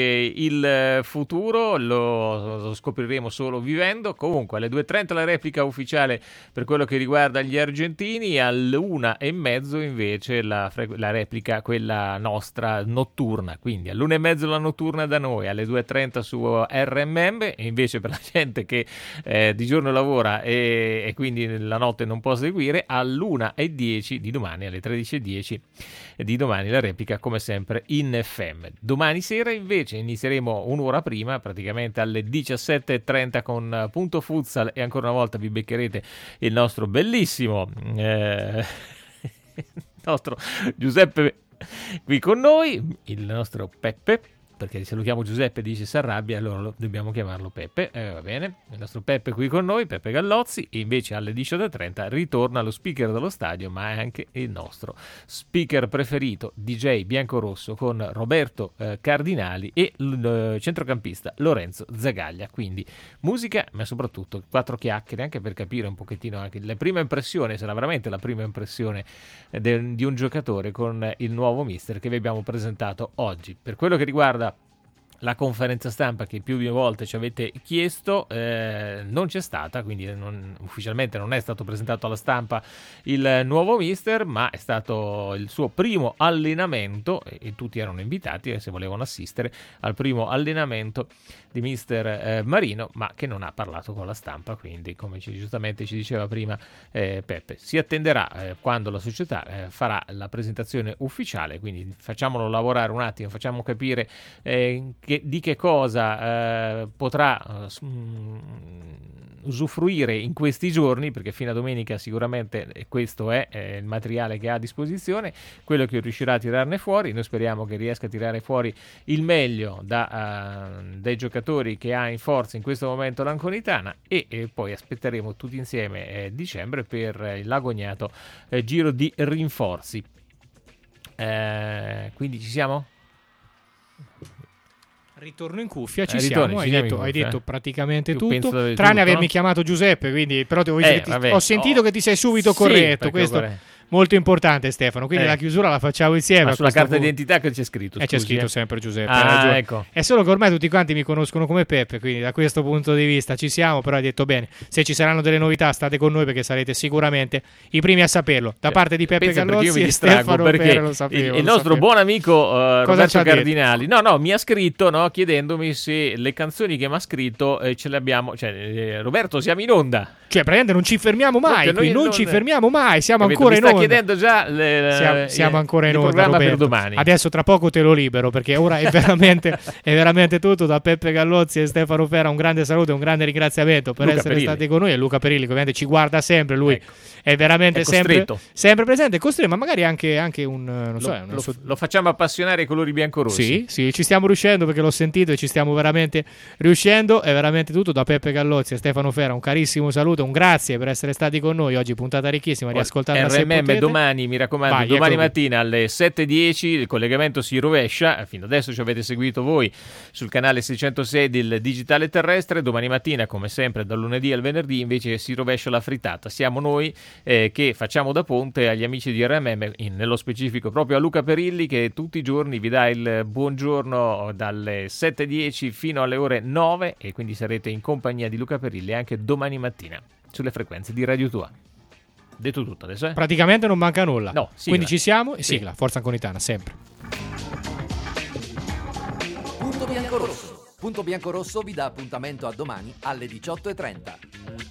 il futuro, lo scopriremo solo vivendo. Comunque alle 2:30 la replica ufficiale per quello che riguarda gli argentini, all'1:30 invece la replica, quella nostra notturna. Quindi all'1:30 la notturna da noi, alle 2:30 su RMM, e invece per la gente che di giorno lavora e quindi la notte non può seguire, all'1:10 di domani, alle 13:10 di domani la replica come sempre in FM. Domani sera invece inizieremo un'ora prima, praticamente alle 17:30 con Punto Futsal, e ancora una volta vi beccherete il nostro bellissimo nostro Giuseppe qui con noi, il nostro Peppe, perché se lo chiamo Giuseppe dice si arrabbia, allora dobbiamo chiamarlo Peppe, va bene, il nostro Peppe qui con noi, Peppe Gallozzi. E invece alle 18:30 ritorna lo speaker dello stadio, ma è anche il nostro speaker preferito, DJ Biancorosso, con Roberto Cardinali e il centrocampista Lorenzo Zagaglia. Quindi musica, ma soprattutto quattro chiacchiere, anche per capire un pochettino anche la prima impressione, sarà veramente la prima impressione di un giocatore con il nuovo mister che vi abbiamo presentato oggi. Per quello che riguarda la conferenza stampa che più di volte ci avete chiesto non c'è stata, quindi ufficialmente non è stato presentato alla stampa il nuovo mister, ma è stato il suo primo allenamento e tutti erano invitati se volevano assistere al primo allenamento di mister Marino, ma che non ha parlato con la stampa, quindi come giustamente ci diceva prima Peppe, si attenderà quando la società farà la presentazione ufficiale, quindi facciamolo lavorare un attimo, facciamo capire di che cosa potrà usufruire in questi giorni, perché fino a domenica sicuramente questo è il materiale che ha a disposizione, quello che riuscirà a tirarne fuori. Noi speriamo che riesca a tirare fuori il meglio dai giocatori che ha in forza in questo momento l'Anconitana e poi aspetteremo tutti insieme dicembre per il agognato giro di rinforzi. Quindi ci siamo? Ritorno in cuffia, ci siamo. Hai detto praticamente Io tutto, tranne tutto, avermi no? chiamato Giuseppe, quindi però devo dire vabbè. ho sentito che ti sei subito corretto, sì, questo molto importante, Stefano, quindi la chiusura la facciamo insieme. Ma sulla carta d'identità che c'è scritto? C'è scritto sempre Giuseppe, ecco. È solo che ormai tutti quanti mi conoscono come Peppe, quindi da questo punto di vista ci siamo, però hai detto bene, se ci saranno delle novità state con noi perché sarete sicuramente i primi a saperlo, da parte di Peppe Gallozzi e Stefano Pera, lo sapevo. Il nostro buon amico Roberto Cardinali mi ha scritto chiedendomi se le canzoni che mi ha scritto ce le abbiamo, Roberto, siamo in onda. Cioè praticamente non ci fermiamo mai, non ci fermiamo mai, siamo capito, ancora in onda. Mi sta chiedendo già siamo ancora in onda, programma Roberto. per domani. Adesso tra poco te lo libero perché ora è veramente tutto. Da Peppe Gallozzi e Stefano Pera un grande saluto e un grande ringraziamento per Luca essere Perilli. stati con noi, e Luca Perilli che ovviamente ci guarda sempre, lui è veramente sempre presente, costretto, ma magari anche un lo facciamo appassionare ai colori biancorossi. Sì, ci stiamo riuscendo perché l'ho sentito e ci stiamo veramente riuscendo. È veramente tutto da Peppe Gallozzi e Stefano Pera, un carissimo saluto, un grazie per essere stati con noi oggi, puntata ricchissima, riascoltarla se potete. Domani, mi raccomando, domani mattina alle 7:10 il collegamento si rovescia, fino adesso ci avete seguito voi sul canale 606 del digitale terrestre, domani mattina come sempre dal lunedì al venerdì invece si rovescia la frittata, siamo noi che facciamo da ponte agli amici di RMM, nello specifico proprio a Luca Perilli che tutti i giorni vi dà il buongiorno dalle 7:10 fino alle ore 9 e quindi sarete in compagnia di Luca Perilli anche domani mattina sulle frequenze di Radio Tua. Detto tutto adesso, praticamente non manca nulla. No, quindi ci siamo e sigla, Forza Anconitana sempre. Punto Biancorosso vi dà appuntamento a domani alle 18:30.